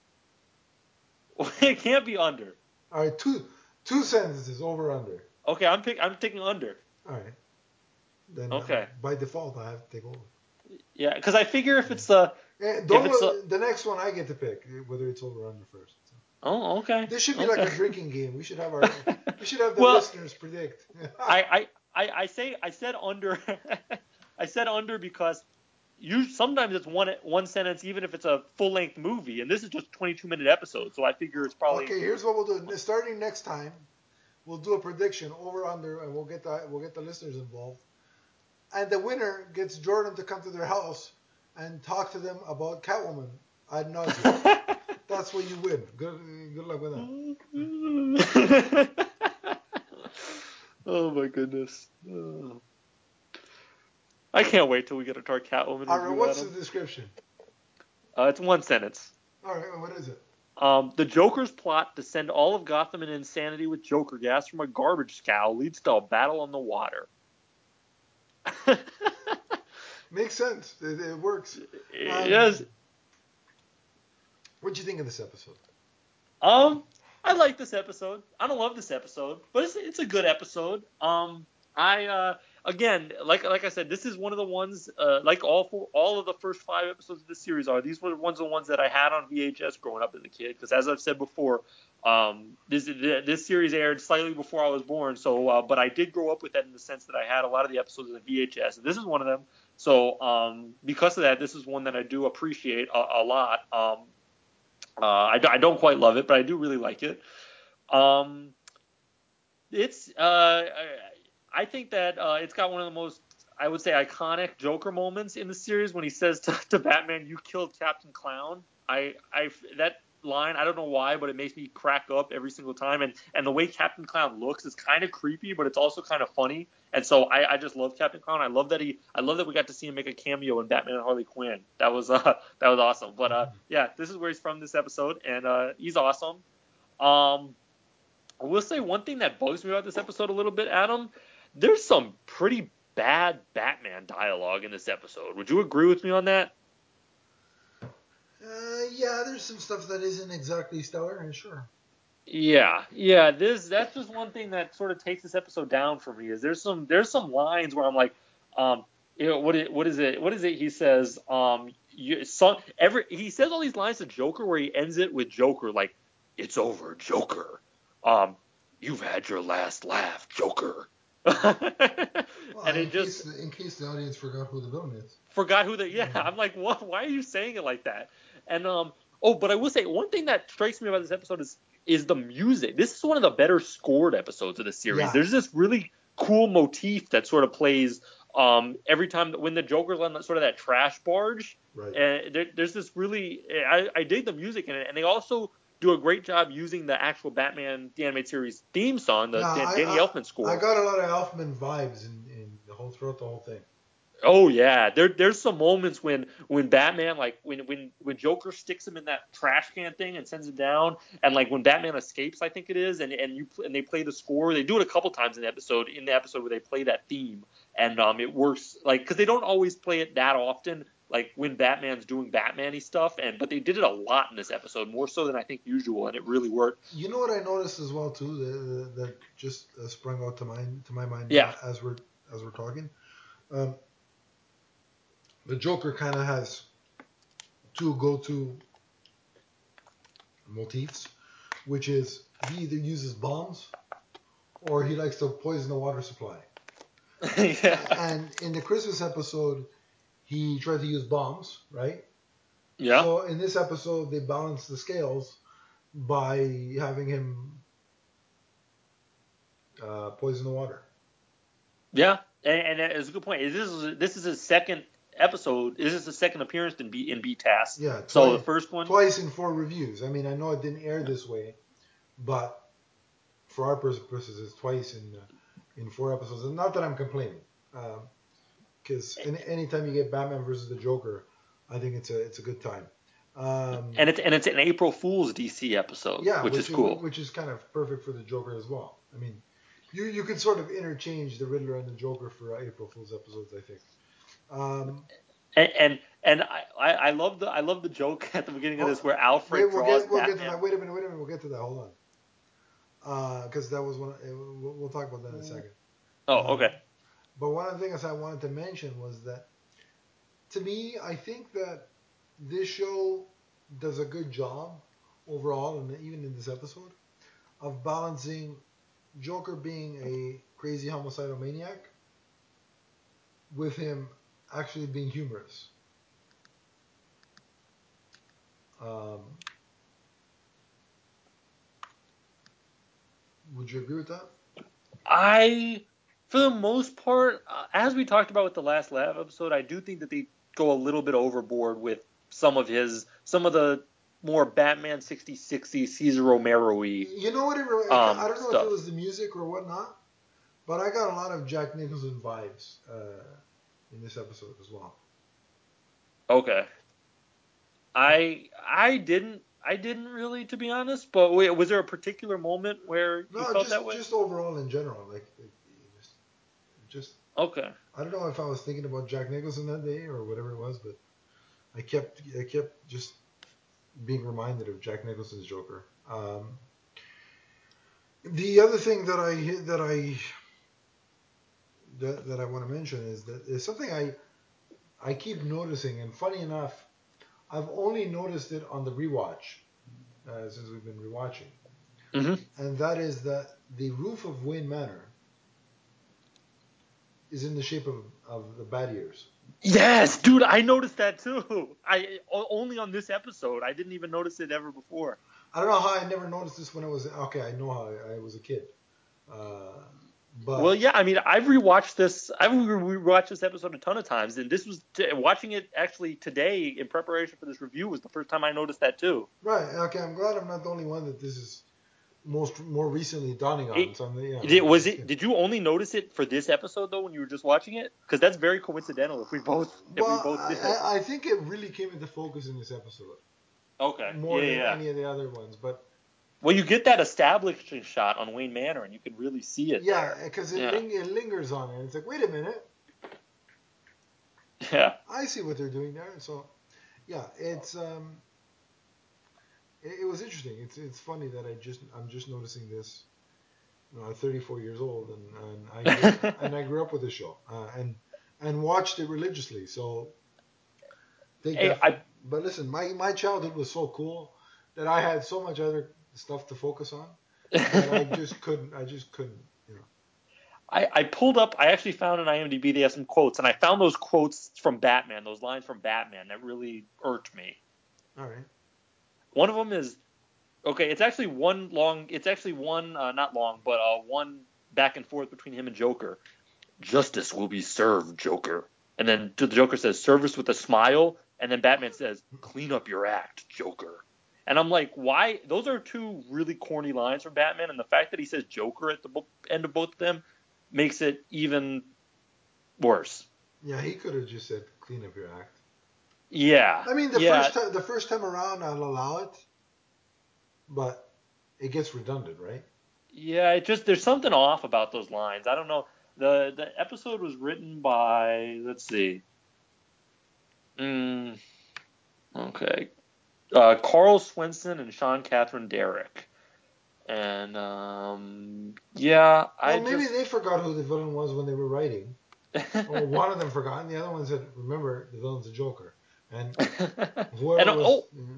It can't be under. All right, two sentences over under. Okay, I'm taking under. All right. Then okay. By default, I have to take over. Yeah, because I figure if it's the next one I get to pick whether it's over or under first. So. Oh, okay. This should be like a drinking game. We should have the listeners predict. I said under. I said under because sometimes it's one sentence even if it's a full length movie, and this is just 22-minute episode, so I figure it's probably. Okay, here's what we'll do. Starting next time, we'll do a prediction over under, and we'll get the listeners involved, and the winner gets Jordan to come to their house and talk to them about Catwoman ad nauseum. That's when you win. Good luck with that. Oh my goodness. Oh. I can't wait till we get a Catwoman. All right, what's the description? It's one sentence. All right, what is it? The Joker's plot to send all of Gotham in insanity with Joker gas from a garbage scow leads to a battle on the water. Makes sense. It works. Yes. What'd you think of this episode? I like this episode. I don't love this episode, but it's a good episode. Again, like I said, this is one of the ones like all of the first 5 episodes of this series are. These were the ones that I had on VHS growing up as a kid. Because as I've said before, this series aired slightly before I was born. So, but I did grow up with that in the sense that I had a lot of the episodes on VHS, and this is one of them. So, because of that, this is one that I do appreciate a lot. I don't quite love it, but I do really like it. I think that it's got one of the most, I would say, iconic Joker moments in the series when he says to Batman, "You killed Captain Clown." That line. I don't know why, but it makes me crack up every single time. And the way Captain Clown looks is kind of creepy, but it's also kind of funny. And so I just love Captain Clown. I love that we got to see him make a cameo in Batman and Harley Quinn. That was awesome. But yeah, this is where he's from this episode, and he's awesome. I will say one thing that bugs me about this episode a little bit, Adam. There's some pretty bad Batman dialogue in this episode. Would you agree with me on that? Yeah, there's some stuff that isn't exactly stellar, and sure. Yeah. That's just one thing that sort of takes this episode down for me. Is there's some lines where I'm like, what is it? He says, he says all these lines to Joker where he ends it with Joker like, it's over, Joker. You've had your last laugh, Joker. Well, and in case the audience forgot who the villain is. I'm like, what? Why are you saying it like that? And but I will say one thing that strikes me about this episode is the music. This is one of the better scored episodes of the series. Yeah. There's this really cool motif that sort of plays every time when the Joker's on sort of that trash barge. Right. And there's this really I dig the music in it, and they also do a great job using the actual Batman the Animated Series theme song, the Danny Elfman score. I got a lot of Elfman vibes throughout the whole thing. Oh yeah, there's some moments when Batman, like when Joker sticks him in that trash can thing and sends him down, and like when Batman escapes, I think it is, and they play the score. They do it a couple times in the episode where they play that theme, and it works like because they don't always play it that often. Like when Batman's doing Batman-y stuff, but they did it a lot in this episode, more so than I think usual, and it really worked. You know what I noticed as well too, that just sprung out to my mind. Yeah. As we're talking, the Joker kind of has two go-to motifs, which is he either uses bombs or he likes to poison the water supply. Yeah. And in the Christmas episode, he tried to use bombs, right? Yeah. So in this episode, they balance the scales by having him poison the water. Yeah, and it's a good point. This is his second episode. This is his second appearance in BTAS. Yeah. So the first one twice in 4 reviews. I mean, I know it didn't air this way, but for our purposes, it's twice in 4 episodes. And not that I'm complaining, because anytime you get Batman versus the Joker, I think it's a good time. And it's an April Fool's DC episode, yeah, which is cool. Which is kind of perfect for the Joker as well. I mean, you could sort of interchange the Riddler and the Joker for April Fool's episodes, I think. And I love the joke at the beginning of this where Alfred draws Batman. We'll get to that. Wait a minute. We'll get to that. Hold on. Because that was one. We'll talk about that in a second. Oh, okay. But one of the things I wanted to mention was that, to me, I think that this show does a good job overall, and even in this episode, of balancing Joker being a crazy homicidal maniac with him actually being humorous. Would you agree with that? For the most part, as we talked about with the last Lav episode, I do think that they go a little bit overboard with some of the more Batman 6060 Cesar Romero-y. You know what? I don't know if it was the music or whatnot, but I got a lot of Jack Nicholson vibes in this episode as well. Okay. I didn't really, to be honest. But wait, was there a particular moment where you felt that way? Just overall in general, just. Okay. I don't know if I was thinking about Jack Nicholson that day or whatever it was, but I kept just being reminded of Jack Nicholson's Joker. The other thing that I want to mention is that it's something I keep noticing, and funny enough, I've only noticed it on the rewatch since we've been rewatching, and that is that the roof of Wayne Manor is in the shape of the bat ears. Yes, dude, I noticed that too. I only on this episode. I didn't even notice it ever before. I don't know how I never noticed this when I was I know how I was a kid, Well, But yeah, I mean, I've rewatched this. I've rewatched this episode a ton of times, and this was watching it actually today in preparation for this review was the first time I noticed that too. right, okay, I'm glad I'm not the only one that this is more recently dawning It, on. So yeah, was that's it? good. Did you only notice it for this episode though when you were just watching it? Because that's very coincidental. If we Well, both did. I think it really came into focus in this episode Okay. more Yeah, than yeah. any of the other ones. But Well, you get that establishing shot on Wayne Manor, and you can really see it yeah, there. because Yeah. it lingers on it. It's like, wait a minute, Yeah. I see what they're doing there. So yeah, it was interesting. It's funny that I'm just noticing this. You know, I'm 34 years old, and I grew up with the show, and watched it religiously. So take Hey, that. But listen, my childhood was so cool that I had so much other stuff to focus on that I just couldn't. You know. I pulled up. I actually found on IMDb they have some quotes, and I found those quotes from Batman, those lines from Batman that really irked me. All right. One of them is okay. It's actually one long. It's actually one not long, but one back and forth between him and Joker. Justice will be served, Joker. And then the Joker says, service with a smile. And then Batman says, clean up your act, Joker. And I'm like, why? Those are two really corny lines from Batman. And the fact that he says Joker at the end of both of them makes it even worse. Yeah, he could have just said clean up your act. Yeah. I mean, Yeah. the first time around, I'll allow it, but it gets redundant, right? Yeah. It just, there's something off about those lines. I don't know. The episode was written by, let's see. Okay. Carl Swenson and Sean Catherine Derrick. And yeah, I Well, maybe just they forgot who the villain was when they were writing. Or one of them forgot, and the other one said, "Remember, the villain's a Joker." And and whoever was,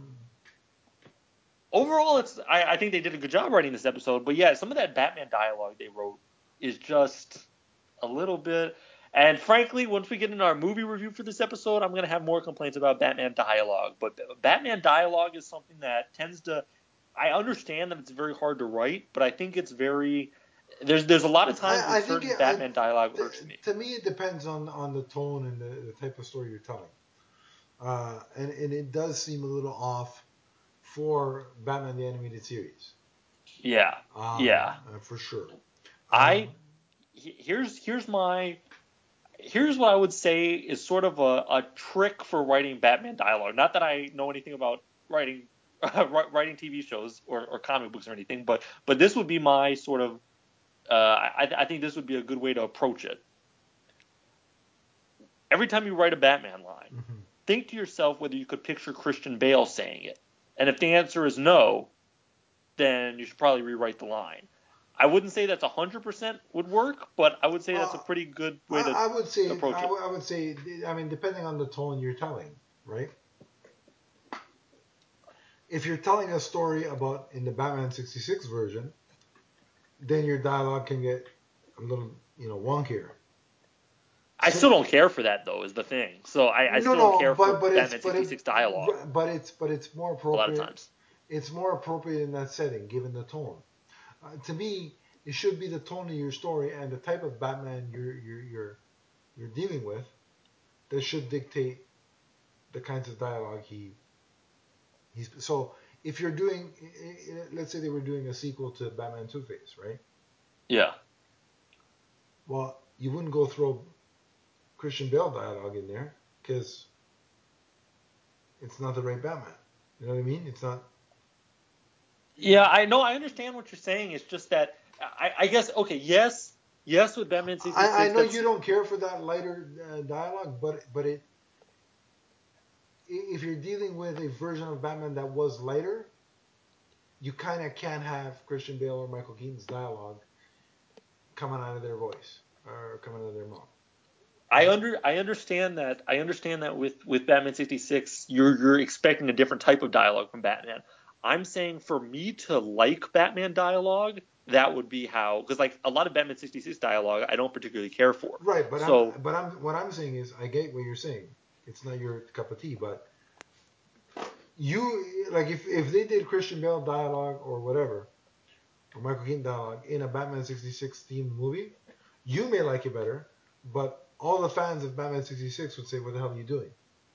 overall, I think they did a good job writing this episode. But yeah, some of that Batman dialogue they wrote is just a little bit. And frankly, once we get into our movie review for this episode, I'm going to have more complaints about Batman dialogue. But Batman dialogue is something that tends to. I understand that it's very hard to write, but I think it's very. There's a lot of times when I think certain Batman dialogue irks me. to me it depends on the tone and the type of story you're telling. And it does seem a little off for Batman the Animated Series. Yeah, yeah. For sure. I here's my here's what I would say is sort of a trick for writing Batman dialogue. Not that I know anything about writing writing TV shows or comic books or anything, but this would be my sort of I think this would be a good way to approach it. Every time you write a Batman line, Mm-hmm. think to yourself whether you could picture Christian Bale saying it. And if the answer is no, then you should probably rewrite the line. I wouldn't say that's 100% would work, but I would say that's a pretty good way to I would say approach it. I would say I mean depending on the tone you're telling, right? If you're telling a story about in the Batman 66 version, then your dialogue can get a little wonkier. I still don't care for that though, is the thing. So I No, still don't no, care for Batman but it 66 dialogue but it's more a lot of appropriate. times. It's more appropriate in that setting, given the tone. To me, it should be the tone of your story and the type of Batman you're dealing with that should dictate the kinds of dialogue he's. So if you're doing, let's say they were doing a sequel to Batman Two Face, right? Yeah. Well, you wouldn't go throw Christian Bale dialogue in there because it's not the right Batman. You know what I mean? It's not. Yeah, I know. I understand what you're saying. It's just that I guess okay. Yes, with Batman I 66. know you don't care for that lighter dialogue, but if you're dealing with a version of Batman that was lighter, you kind of can't have Christian Bale or Michael Keaton's dialogue coming out of their voice or coming out of their mouth. I understand that. I understand that with Batman 66, you're expecting a different type of dialogue from Batman. I'm saying for me to like Batman dialogue, that would be how because like a lot of Batman 66 dialogue I don't particularly care for. Right, So what I'm saying is I get what you're saying. It's not your cup of tea, but you like if they did Christian Bale dialogue or whatever or Michael Keaton dialogue in a Batman 66 themed movie, You may like it better, but all the fans of Batman 66 would say, "What the hell are you doing?"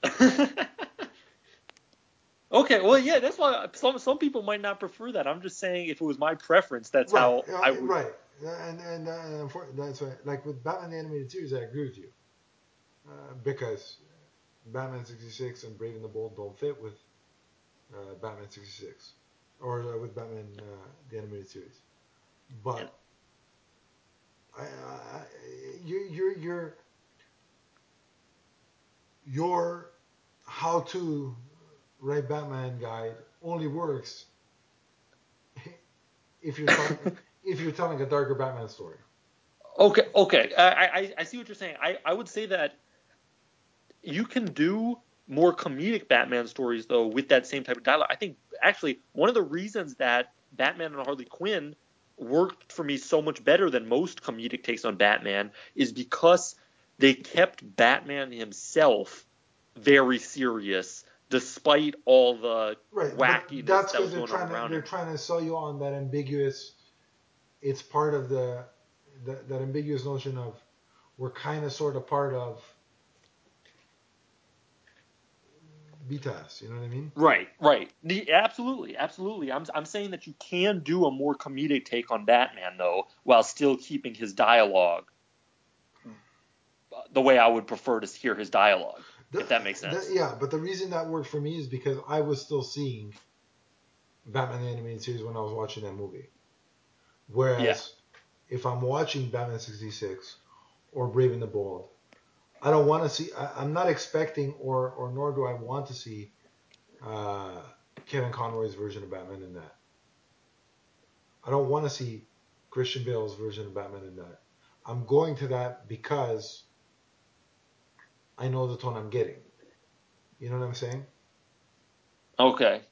Okay, well, yeah, that's why some people might not prefer that. I'm just saying if it was my preference, that's Right, how I would. right, that's why. Like with Batman the Animated Series, I agree with you because Batman 66 and Brave and the Bold don't fit with Batman 66 or with Batman the Animated Series. But I, your how to write Batman guide only works if you're if you're telling a darker Batman story. Okay. I see what you're saying. I would say that you can do more comedic Batman stories though with that same type of dialogue. I think actually one of the reasons that Batman and Harley Quinn worked for me so much better than most comedic takes on Batman is because they kept Batman himself very serious despite all the Right, but wackiness that's that because was going on around they're him. trying to sell you on that ambiguous. It's part of that ambiguous notion of we're kind of sort of part of BTAS. You know what I mean? Right. Absolutely. I'm saying that you can do a more comedic take on Batman though, while still keeping his dialogue the way I would prefer to hear his dialogue, if that makes sense. Yeah, but the reason that worked for me is because I was still seeing Batman the Animated Series when I was watching that movie. Whereas if I'm watching Batman 66 or Brave and the Bold, I don't want to see. I'm not expecting, or nor do I want to see Kevin Conroy's version of Batman in that. I don't want to see Christian Bale's version of Batman in that. I'm going to that because I know the tone I'm getting. You know what I'm saying? Okay.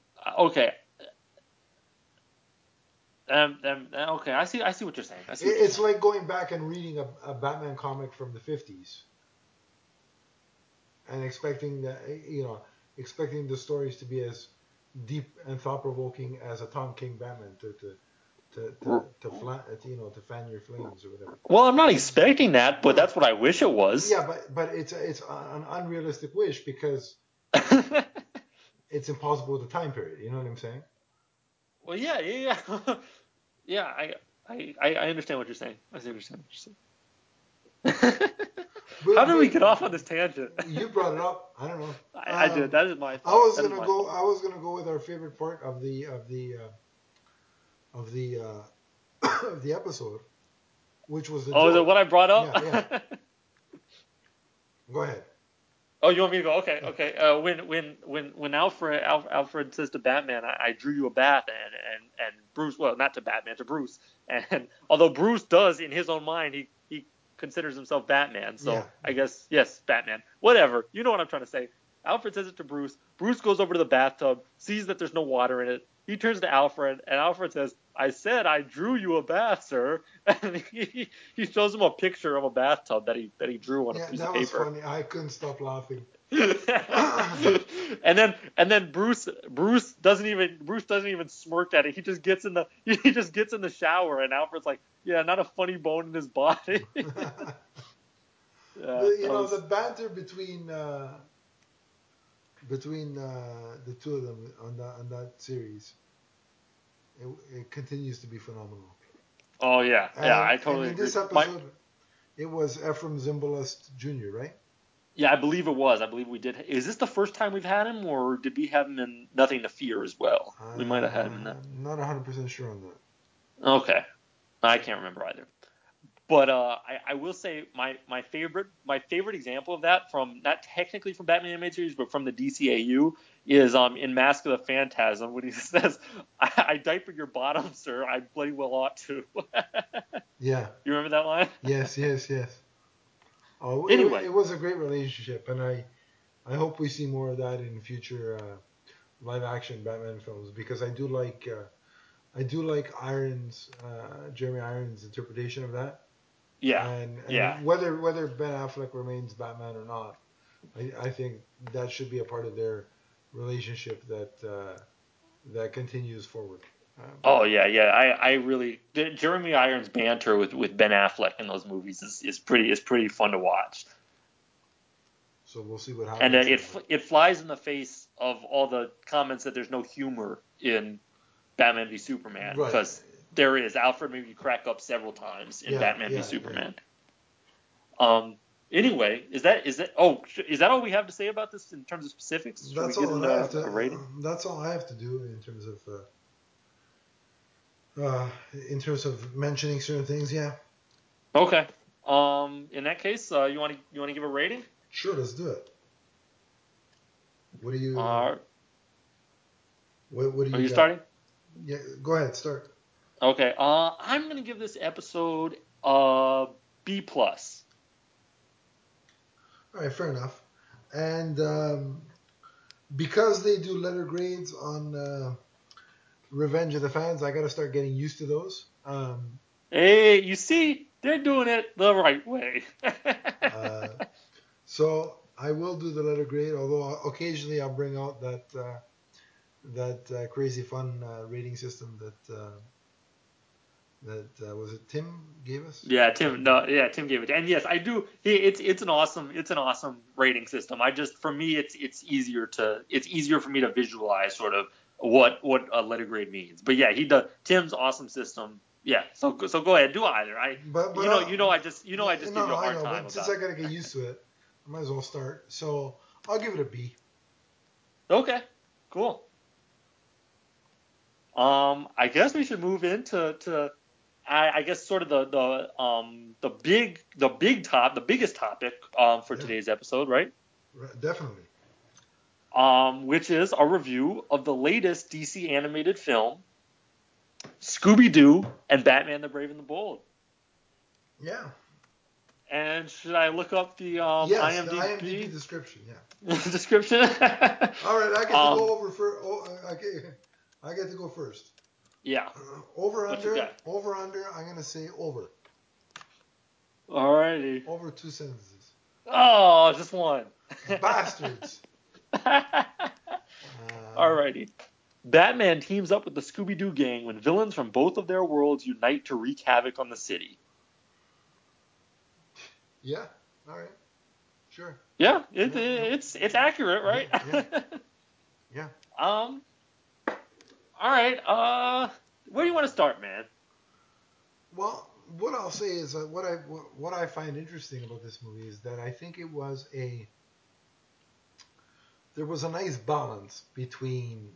Okay. I see what you're saying. It's like going back and reading a Batman comic from the 50s and expecting that expecting the stories to be as deep and thought provoking as a Tom King Batman to fan your flames or whatever. Well, I'm not expecting that, but that's what I wish it was. Yeah, but it's an unrealistic wish because it's impossible with the time period. You know what I'm saying? Well, yeah. Yeah, I understand what you're saying. I understand what you're saying. How did we get off on this tangent? You brought it up. I don't know. I did. That is my fault. I was gonna go with our favorite part of the of the episode, which was the joke. Is it what I brought up? Yeah. Go ahead. Oh, you want me to go? Okay. When Alfred says to Batman, I drew you a bath, and Bruce, well, not to Batman, to Bruce, and although Bruce does in his own mind, he considers himself Batman, so I guess yes, Batman, whatever. You know what I'm trying to say. Alfred says it to Bruce. Bruce goes over to the bathtub, sees that there's no water in it. He turns to Alfred, and Alfred says, "I said I drew you a bath, sir." And he shows him a picture of a bathtub that he drew on a piece of paper. Yeah, that was funny. I couldn't stop laughing. and then Bruce doesn't even smirk at it. He just gets in the shower, and Alfred's like, "Yeah, not a funny bone in his body." The banter between the two of them on that series, it continues to be phenomenal. Oh yeah, I totally and in agree. this episode, it was Ephraim Zimbalist Jr., right? Yeah, I believe it was. I believe we did. Is this the first time we've had him, or did we have him in Nothing to Fear as well? We might have had him in that. I'm not 100% sure on that. Okay, I can't remember either. But I will say my favorite example of that, from not technically from Batman animated series, but from the DCAU, is in Mask of the Phantasm when he says, "I diapered your bottom, sir. I bloody well ought to." Yeah. You remember that line? Yes. Oh, Anyway, it was a great relationship, and I hope we see more of that in future live action Batman films because I do like Jeremy Irons' interpretation of that. Yeah. And whether Ben Affleck remains Batman or not, I think that should be a part of their relationship that continues forward. Oh yeah, yeah. I really Jeremy Irons' banter with Ben Affleck in those movies is pretty fun to watch. So we'll see what And happens. it flies in the face of all the comments that there's no humor in Batman v Superman, Right. because there is. Alfred made me crack up several times in Batman v Superman. Yeah. Anyway, is that all we have to say about this in terms of specifics? Should That's we get all into I have to. a rating? That's all I have to do in terms of mentioning certain things. Yeah. Okay. In that case, you want to give a rating? Sure, let's do it. What do you? What do you? Are you got? starting? Yeah, go ahead, start. Okay. I'm gonna give this episode B+. All right, fair enough. And because they do letter grades on Revenge of the Fans, I got to start getting used to those. Hey, you see, they're doing it the right way. So I will do the letter grade, although occasionally I'll bring out that crazy fun rating system that was it Tim gave us? Yeah, Tim. No, yeah, Tim gave it. And yes, I do. It's an awesome rating system. For me, it's easier for me to visualize sort of what a letter grade means. But yeah, he does. Tim's awesome system. Yeah. So go ahead, do either. I just give you a hard time. But since I gotta get used to it, I might as well start. So I'll give it a B. Okay. Cool. I guess we should move into I guess sort of the biggest topic for today's episode, right? Definitely. Which is a review of the latest DC animated film, Scooby-Doo and Batman the Brave and the Bold. Yeah. And should I look up the IMDb description? Yeah. Description. All right, I get to go over for. I get to go first. Yeah. Over under. I'm gonna say over. Alrighty. Over 2 sentences. Oh, just one. Bastards. Alrighty. Batman teams up with the Scooby-Doo gang when villains from both of their worlds unite to wreak havoc on the city. Yeah. All right. Sure. Yeah, it's accurate, right? Yeah. All right. Where do you want to start, man? Well, what I'll say is what I find interesting about this movie is that I think there was a nice balance between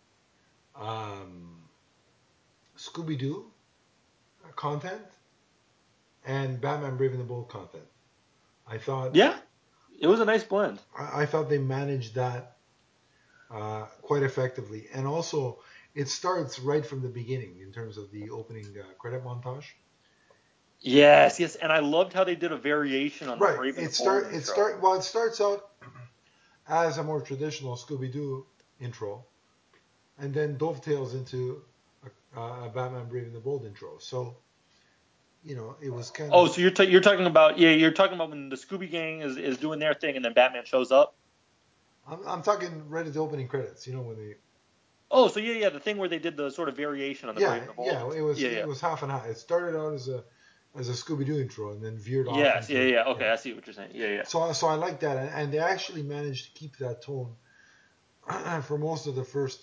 Scooby-Doo content and Batman Brave and the Bold content. I thought. Yeah, it was a nice blend. I thought they managed that quite effectively, and also it starts right from the beginning in terms of the opening credit montage. Yes, and I loved how they did a variation on the Brave and the Bold intro. It starts out as a more traditional Scooby-Doo intro, and then dovetails into a Batman Brave and the Bold intro. So, it was kind of. Oh, so you're talking about when the Scooby Gang is doing their thing, and then Batman shows up. I'm talking right at the opening credits. When they. Oh, so yeah, the thing where they did the sort of variation on the Brave and the Bold. Yeah, it was half and half. It started out as a Scooby-Doo intro and then veered off. Yes, okay, I see what you're saying. Yeah. So I like that, and they actually managed to keep that tone for most of the first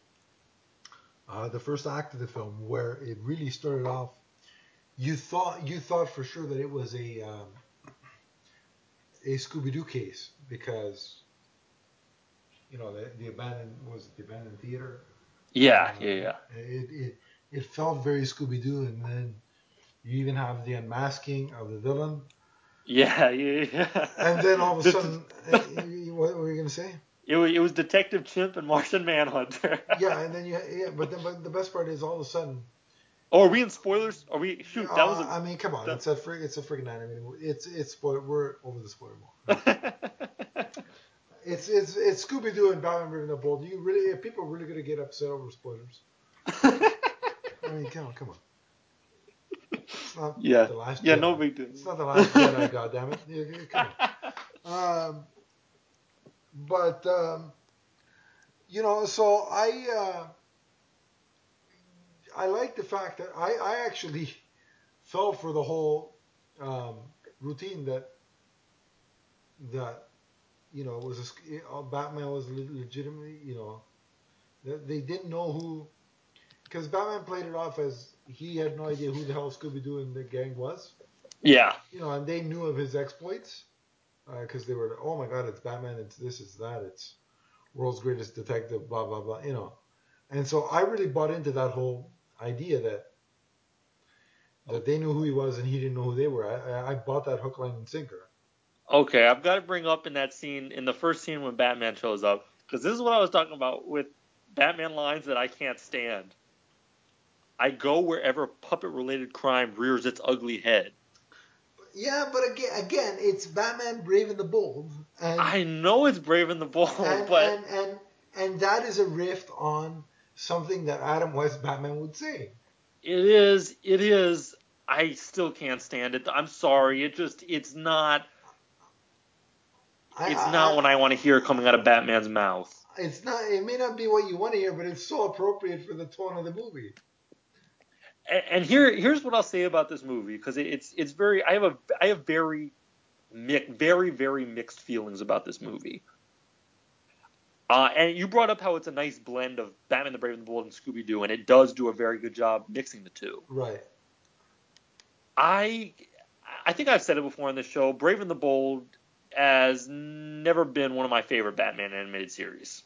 act of the film, where it really started off. You thought for sure that it was a Scooby-Doo case because the abandoned theater. Yeah. It felt very Scooby-Doo, and then you even have the unmasking of the villain. Yeah. And then all of a sudden, what were you going to say? It was Detective Chimp and Martian Manhunter. Yeah, and then but the best part is all of a sudden. Oh, are we in spoilers? Are we? Shoot, that was. I mean, come on, it's a freaking animated movie. It's spoiler. We're over the spoiler mode. It's Scooby-Doo and Batman Brave and the Bold. Are people really going to get upset over spoilers? I mean, come on. It's not the last. Yeah, no big deal. It's not the last Jedi, goddammit. Yeah, come on. But so I like the fact that I actually fell for the whole routine that was Batman was legitimately, they didn't know who, because Batman played it off as he had no idea who the hell Scooby Doo and the gang was, Yeah. and they knew of his exploits because they were, oh my God, it's Batman, it's this, it's that, it's world's greatest detective, blah blah blah. And so I really bought into that whole idea that they knew who he was and he didn't know who they were. I bought that hook, line, and sinker. Okay, I've got to bring up in that scene, in the first scene when Batman shows up, because this is what I was talking about with Batman lines that I can't stand. I go wherever puppet-related crime rears its ugly head. Yeah, but again, it's Batman Brave and the Bold. And I know it's Brave and the Bold, and, but and that is a riff on something that Adam West Batman would say. It is. I still can't stand it. I'm sorry. It's not what I want to hear coming out of Batman's mouth. It's not. It may not be what you want to hear, but it's so appropriate for the tone of the movie. And here's what I'll say about this movie, because it's very. I have very very mixed feelings about this movie. And you brought up how it's a nice blend of Batman the Brave and the Bold and Scooby Doo, and it does do a very good job mixing the two. Right. I think I've said it before on this show. Brave and the Bold has never been one of my favorite Batman animated series.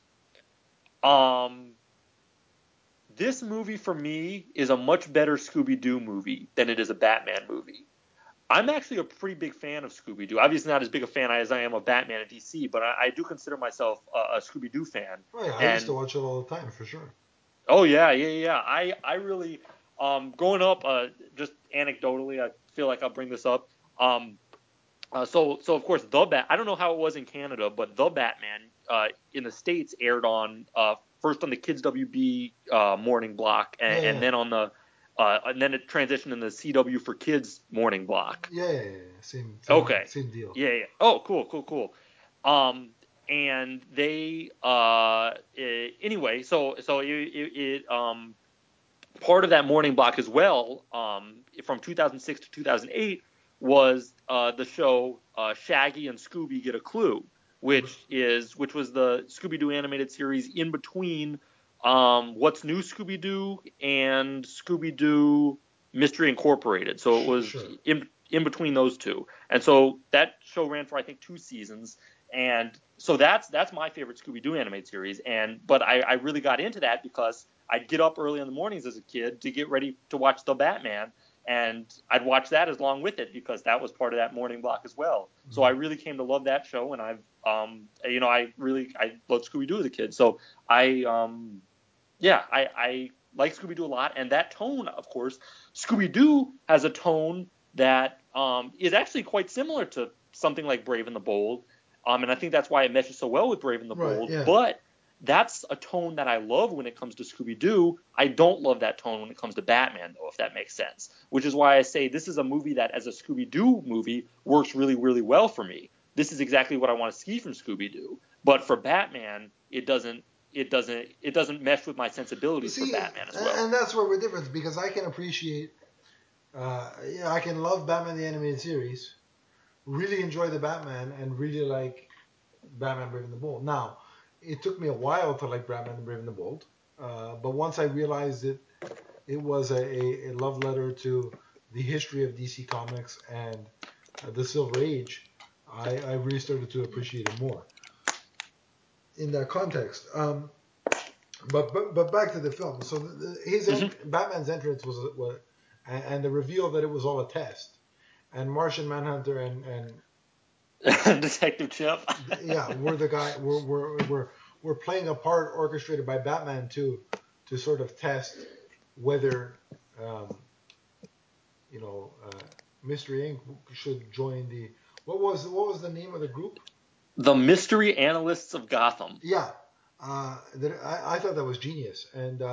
This movie for me is a much better Scooby-Doo movie than it is a Batman movie. I'm actually a pretty big fan of Scooby-Doo. Obviously not as big a fan as I am of Batman and DC, but I do consider myself a Scooby-Doo fan. Oh yeah, I used to watch it all the time for sure. Oh yeah. I really, growing up, just anecdotally, I feel like I'll bring this up. So of course I don't know how it was in Canada, but the Batman in the States aired on first on the Kids WB morning block, and then on the and then it transitioned in the CW for Kids morning block. Yeah. Same deal. Yeah. Oh, cool. And they anyway, so it part of that morning block as well, from 2006 to 2008, was the show Shaggy and Scooby Get a Clue, which was the Scooby-Doo animated series in between What's New Scooby-Doo and Scooby-Doo Mystery Incorporated. So it was in between those two, and so that show ran for I think 2 seasons. And so that's my favorite Scooby-Doo animated series. But I really got into that because I'd get up early in the mornings as a kid to get ready to watch The Batman, and I'd watch that as long with it because that was part of that morning block as well. Mm-hmm. So I really came to love that show, and I loved Scooby-Doo as a kid. So I like Scooby-Doo a lot, and that tone, of course, Scooby-Doo has a tone that is actually quite similar to something like Brave and the Bold. And I think that's why it meshes so well with Brave and the Bold. Yeah. But that's a tone that I love when it comes to Scooby-Doo. I don't love that tone when it comes to Batman, though, if that makes sense. Which is why I say this is a movie that, as a Scooby-Doo movie, works really, really well for me. This is exactly what I want to see from Scooby-Doo. But for Batman, it doesn't mesh with my sensibilities for Batman as well. And that's where we're different, because I can appreciate, I can love Batman the Animated Series, really enjoy the Batman, and really like Batman Brave and the Bold. Now, it took me a while to like Batman Brave and the Bold, but once I realized it was a love letter to the history of DC Comics and the Silver Age, I really started to appreciate it more in that context. But back to the film. So Batman's entrance was and the reveal that it was all a test, and Martian Manhunter and Detective Chimp. we're the guy. We're playing a part orchestrated by Batman to sort of test whether Mystery Inc. should join the what was the name of the group? The Mystery Analysts of Gotham. Yeah, I thought that was genius. And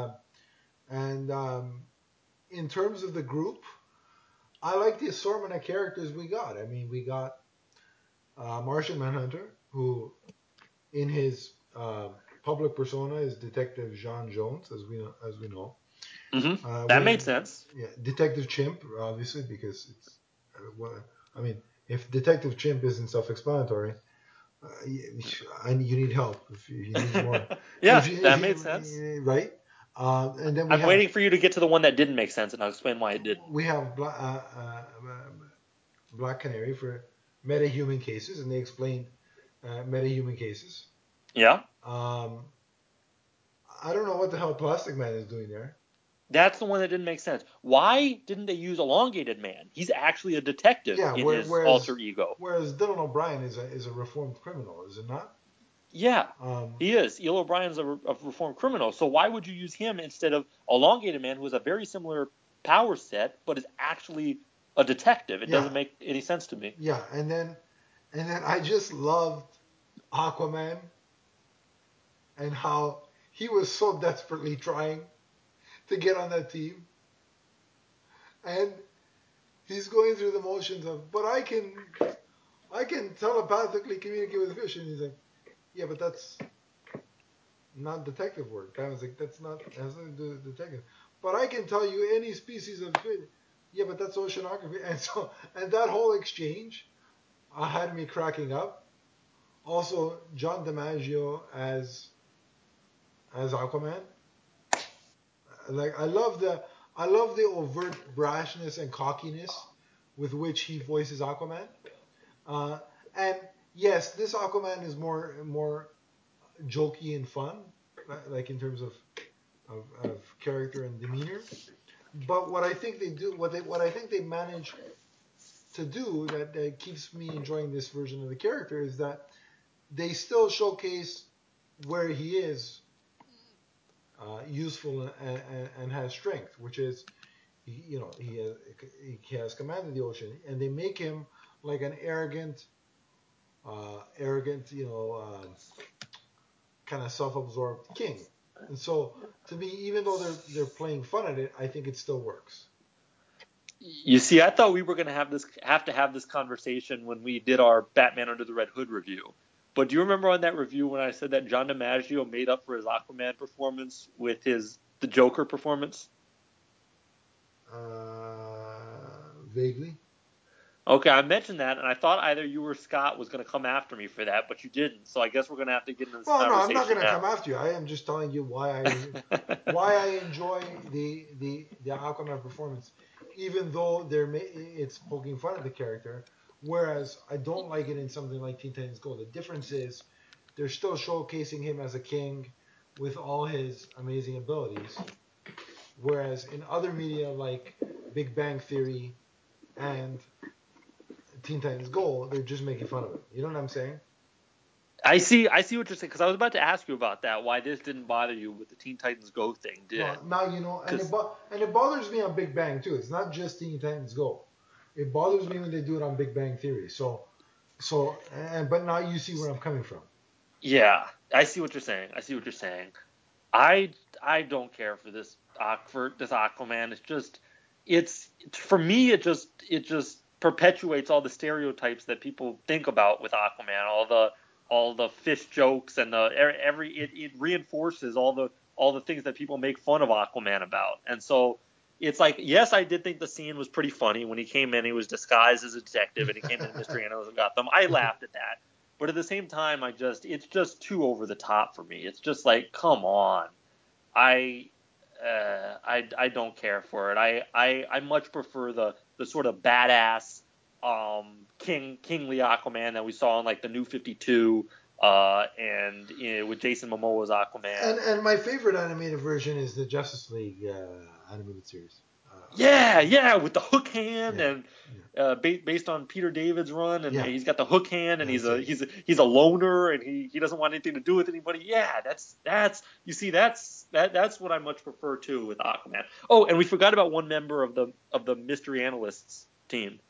in terms of the group, I like the assortment of characters we got. I mean, we got Martian Manhunter, who in his public persona is Detective Jean Jones, as we know. That made sense. Yeah, Detective Chimp, obviously, because it's. I mean, if Detective Chimp isn't self-explanatory, and you need help if you need more. Yeah, that made sense. Right. And then I'm waiting for you to get to the one that didn't make sense, and I'll explain why it didn't. We have Black Canary for metahuman cases, and they explained metahuman cases. Yeah. I don't know what the hell Plastic Man is doing there. That's the one that didn't make sense. Why didn't they use Elongated Man? He's actually a detective in his alter ego. Whereas Dylan O'Brien is a reformed criminal, is it not? Yeah, he is. Eel O'Brien's a reformed criminal. So why would you use him instead of Elongated Man, who has a very similar power set, but is actually a detective? It doesn't make any sense to me. Yeah, and then I just loved Aquaman and how he was so desperately trying to get on that team. And he's going through the motions of, but I can telepathically communicate with fish. And he's like, yeah, but that's not detective work. I was like, that's not, has nothing to do with detective. But I can tell you any species of fish. Yeah, but that's oceanography. And that whole exchange had me cracking up. Also, John DiMaggio as Aquaman. Like I love the overt brashness and cockiness with which he voices Aquaman. And yes, this Aquaman is more jokey and fun, like in terms of character and demeanor. But what I think they do, what I think they manage to do that keeps me enjoying this version of the character is that they still showcase where he is useful and has strength, which is he has commanded the ocean, and they make him like an arrogant, kind of self-absorbed king. And so, to me, even though they're playing fun at it, I think it still works. You see, I thought we were going to have this conversation when we did our Batman Under the Red Hood review. But do you remember on that review when I said that John DiMaggio made up for his Aquaman performance with the Joker performance? Vaguely. Okay, I mentioned that, and I thought either you or Scott was going to come after me for that, but you didn't. So I guess we're going to have to get into this conversation. No, I'm not going to come after you. I am just telling you why I enjoy the Aquaman performance, even though it's poking fun at the character. Whereas I don't like it in something like Teen Titans Go. The difference is they're still showcasing him as a king with all his amazing abilities. Whereas in other media like Big Bang Theory and Teen Titans Go, they're just making fun of it. You know what I'm saying? I see what you're saying, because I was about to ask you about that, why this didn't bother you with the Teen Titans Go thing. Now you know, and it bothers me on Big Bang too. It's not just Teen Titans Go. It bothers me when they do it on Big Bang Theory. But now you see where I'm coming from. Yeah, I see what you're saying. I don't care for this Aquaman. It's for me. It just perpetuates all the stereotypes that people think about with Aquaman. All the fish jokes and it reinforces all the things that people make fun of Aquaman about. And so it's like, yes, I did think the scene was pretty funny when he came in. He was disguised as a detective and he came in Mystery Analyst and got them. I laughed at that. But at the same time, it's just too over the top for me. It's just like, come on. I don't care for it. I much prefer the sort of badass kingly Aquaman that we saw in like the New 52 and with Jason Momoa's Aquaman. And my favorite animated version is the Justice League animated series. With the hook hand and based on Peter David's run, and he's got the hook hand, and he's a loner, and he doesn't want anything to do with anybody. Yeah, that's what I much prefer too with Aquaman. Oh, and we forgot about one member of the Mystery Analysts team.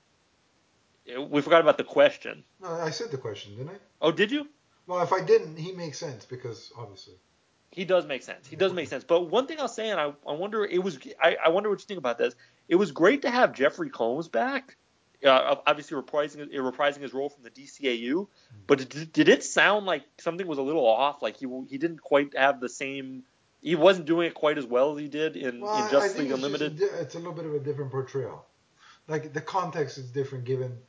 We forgot about the Question. No, I said the Question, didn't I? Oh, did you? Well, if I didn't, he makes sense because obviously. He does make sense. But one thing I'll say, and I wonder what you think about this. It was great to have Jeffrey Combs back. obviously reprising his role from the DCAU. But did it sound like something was a little off? Like he didn't quite have the same. He wasn't doing it quite as well as he did Well, in I Justice think League it's Unlimited. it's a little bit of a different portrayal. Like the context is different given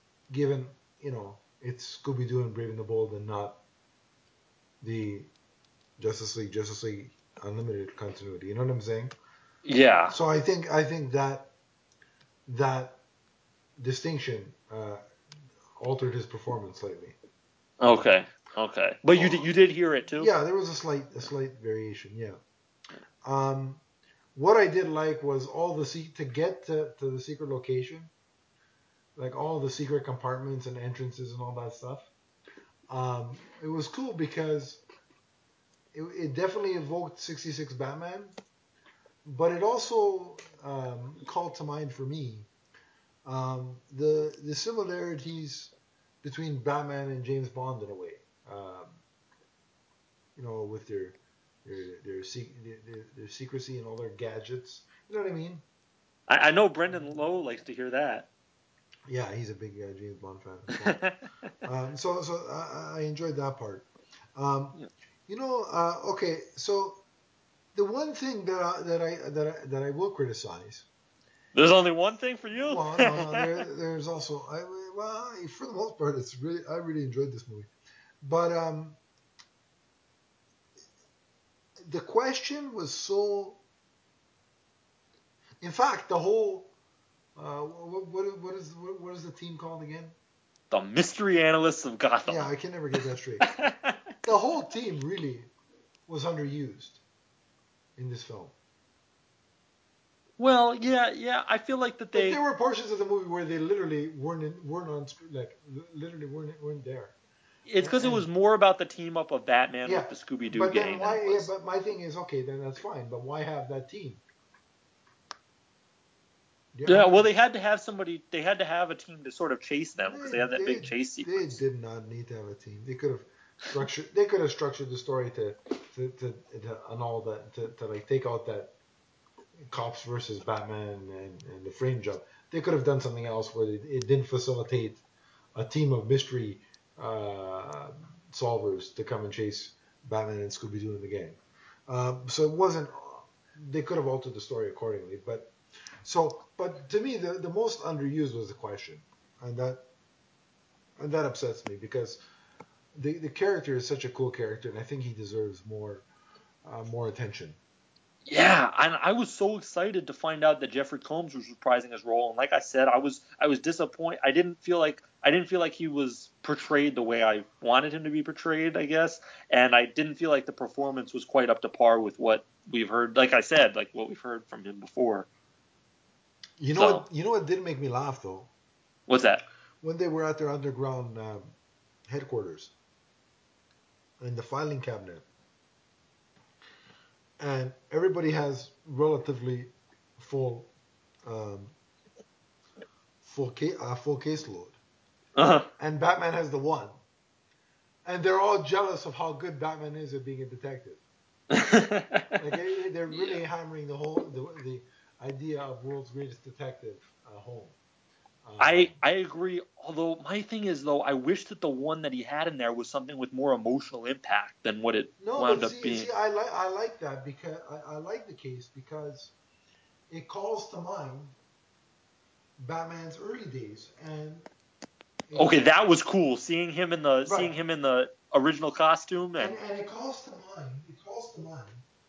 it's Scooby Doo and Brave and the Bold and not the Justice League Unlimited continuity. You know what I'm saying? Yeah. So I think that distinction altered his performance slightly. Okay. But you did hear it too? Yeah, there was a slight variation. Yeah. What I did like was to get to the secret location, like all the secret compartments and entrances and all that stuff. It was cool because it definitely evoked 66 Batman, but it also called to mind for me the similarities between Batman and James Bond in a way. With their secrecy and all their gadgets. You know what I mean? I know Brendan Lowe likes to hear that. Yeah, he's a big James Bond fan. So I enjoyed that part. Okay, so the one thing that I will criticize. There's only one thing for you. Well, no. There's also for the most part, I really enjoyed this movie, but the question was so. In fact, the whole what is the team called again? The Mystery Analysts of Gotham. Yeah, I can never get that straight. The whole team really was underused in this film. Well, yeah, I feel like that there were portions of the movie where they literally weren't on screen, like literally weren't there. It's because it was more about the team up of Batman with the Scooby Doo gang. But my thing is, okay, then that's fine. But why have that team? Yeah, well, they had to have somebody. They had to have a team to sort of chase them because they had that big chase sequence. They did not need to have a team. They could have structured. They could have structured the story to and all that to like take out that cops versus Batman and the frame jump. They could have done something else where it didn't facilitate a team of mystery solvers to come and chase Batman and Scooby Doo in the gang. So it wasn't. They could have altered the story accordingly, but to me, the most underused was the question, and that upsets me because the character is such a cool character, and I think he deserves more attention. Yeah, and I was so excited to find out that Jeffrey Combs was reprising his role, and like I said, I was disappointed. I didn't feel like he was portrayed the way I wanted him to be portrayed, I guess, and I didn't feel like the performance was quite up to par with what we've heard. Like I said, like what we've heard from him before. You know what did make me laugh though? What's that? When they were at their underground headquarters in the filing cabinet, and everybody has relatively full caseload, and Batman has the one, and they're all jealous of how good Batman is at being a detective. They're really hammering the idea of world's greatest detective home. I agree. Although my thing is, though, I wish that the one that he had in there was something with more emotional impact than what it wound up being. See, I like that because I like the case because it calls to mind Batman's early days and. Okay, that was cool. Seeing him in the original costume and it calls to mind.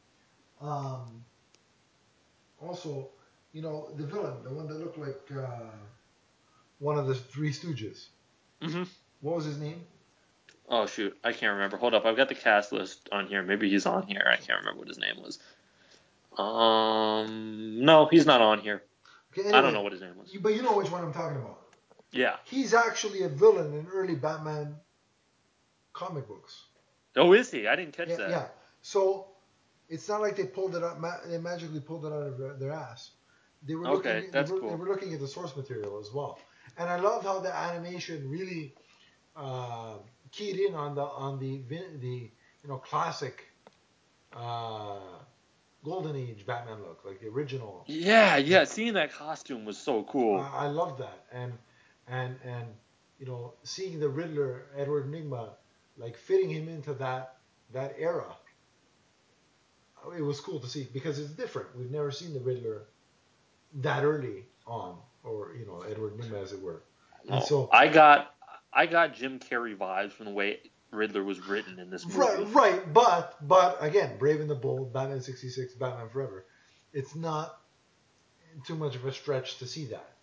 Also, the villain, the one that looked like one of the Three Stooges. Mm-hmm. What was his name? Oh shoot, I can't remember. Hold up, I've got the cast list on here. Maybe he's on here. I can't remember what his name was. No, he's not on here. Okay, anyway, I don't know what his name was. But you know which one I'm talking about. Yeah. He's actually a villain in early Batman comic books. Oh, is he? I didn't catch that. Yeah. So it's not like they pulled it up. They magically pulled it out of their ass. They were looking. Cool. They were looking at the source material as well, and I love how the animation really keyed in on the classic Golden Age Batman look, like the original. Yeah. Seeing that costume was so cool. I love that, and and seeing the Riddler, Edward Nygma, like fitting him into that era, it was cool to see because it's different. We've never seen the Riddler that early on, or Edward Nygma, as it were. And Oh, so I got Jim Carrey vibes from the way Riddler was written in this movie. right, but again, Brave and the Bold, Batman '66, Batman Forever, it's not too much of a stretch to see that.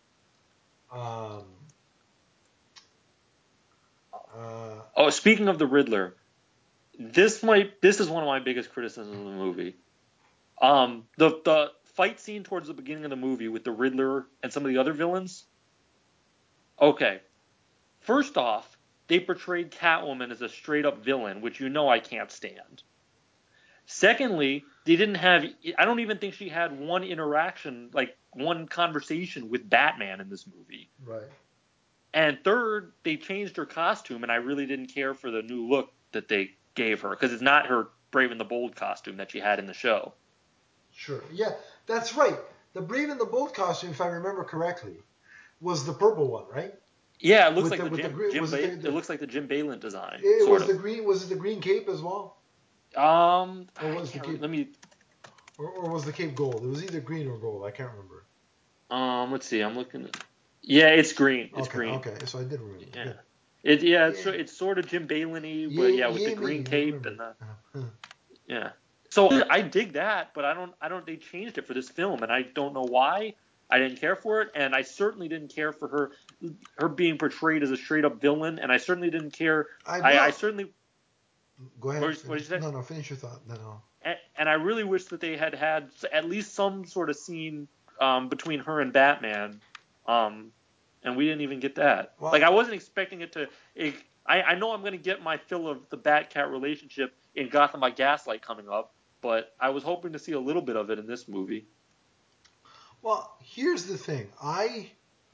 Speaking of the Riddler, this is one of my biggest criticisms of the movie. The fight scene towards the beginning of the movie with the Riddler and some of the other villains. Okay, first off, they portrayed Catwoman as a straight up villain, which I can't stand. Secondly, they didn't have. I don't even think she had one interaction, like one conversation with Batman in this movie. Right. And third, they changed her costume, and I really didn't care for the new look that they gave her because it's not her Brave and the Bold costume that she had in the show. Sure. Yeah, that's right. The Brave and the Bold costume, if I remember correctly, was the purple one, right? Yeah, it looks like it looks like the Jim Balent design. Was it the green cape as well? Or was the cape? Or was the cape gold? It was either green or gold. I can't remember. Let's see. I'm looking at. Yeah, it's green. It's green. Okay, so I did remember. Yeah. It's sort of Jim Balent-y, but with the green cape and the. Yeah. So I dig that, but I don't. They changed it for this film, and I don't know why. I didn't care for it, and I certainly didn't care for her being portrayed as a straight up villain, and I certainly didn't care. I certainly. Go ahead. What did you say? No, finish your thought. No. And I really wish that they had at least some sort of scene between her and Batman, and we didn't even get that. Well, I wasn't expecting it to. I know I'm going to get my fill of the Bat-Cat relationship in Gotham by Gaslight coming up, but I was hoping to see a little bit of it in this movie. Well, here's the thing. I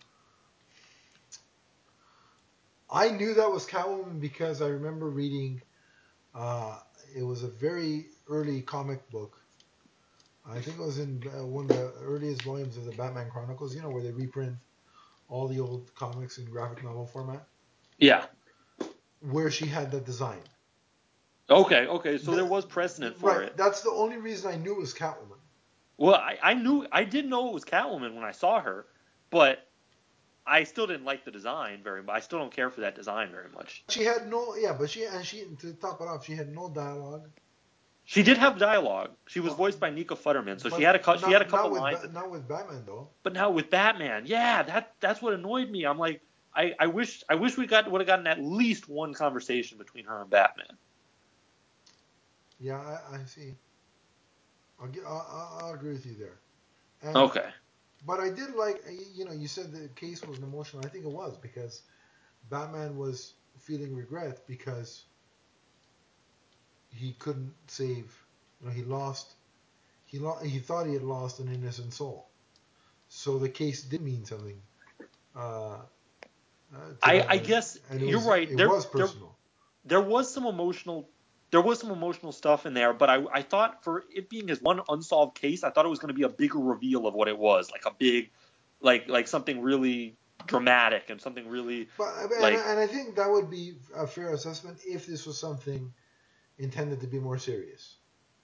knew that was Catwoman because I remember reading. It was a very early comic book. I think it was in one of the earliest volumes of the Batman Chronicles. Where they reprint all the old comics in graphic novel format. Yeah. Where she had that design. Okay. So there was precedent for it. That's the only reason I knew it was Catwoman. Well, I did know it was Catwoman when I saw her, but I still didn't like the design very much. I still don't care for that design very much. She had to top it off, she had no dialogue. She did have dialogue. She was voiced by Nika Futterman, so she had a couple lines. Not with Batman though. But now with Batman, yeah, that's what annoyed me. I'm like, I wish we would have gotten at least one conversation between her and Batman. Yeah, I see. I'll agree with you there. And, okay. But I did like, you said the case was emotional. I think it was because Batman was feeling regret because he couldn't save. He lost. He thought he had lost an innocent soul. So the case did mean something. I guess you're right. It was personal. There was some emotional stuff in there, but I thought for it being his one unsolved case, I thought it was going to be a bigger reveal of what it was, like a big, like something really dramatic and something really. And I think that would be a fair assessment if this was something intended to be more serious.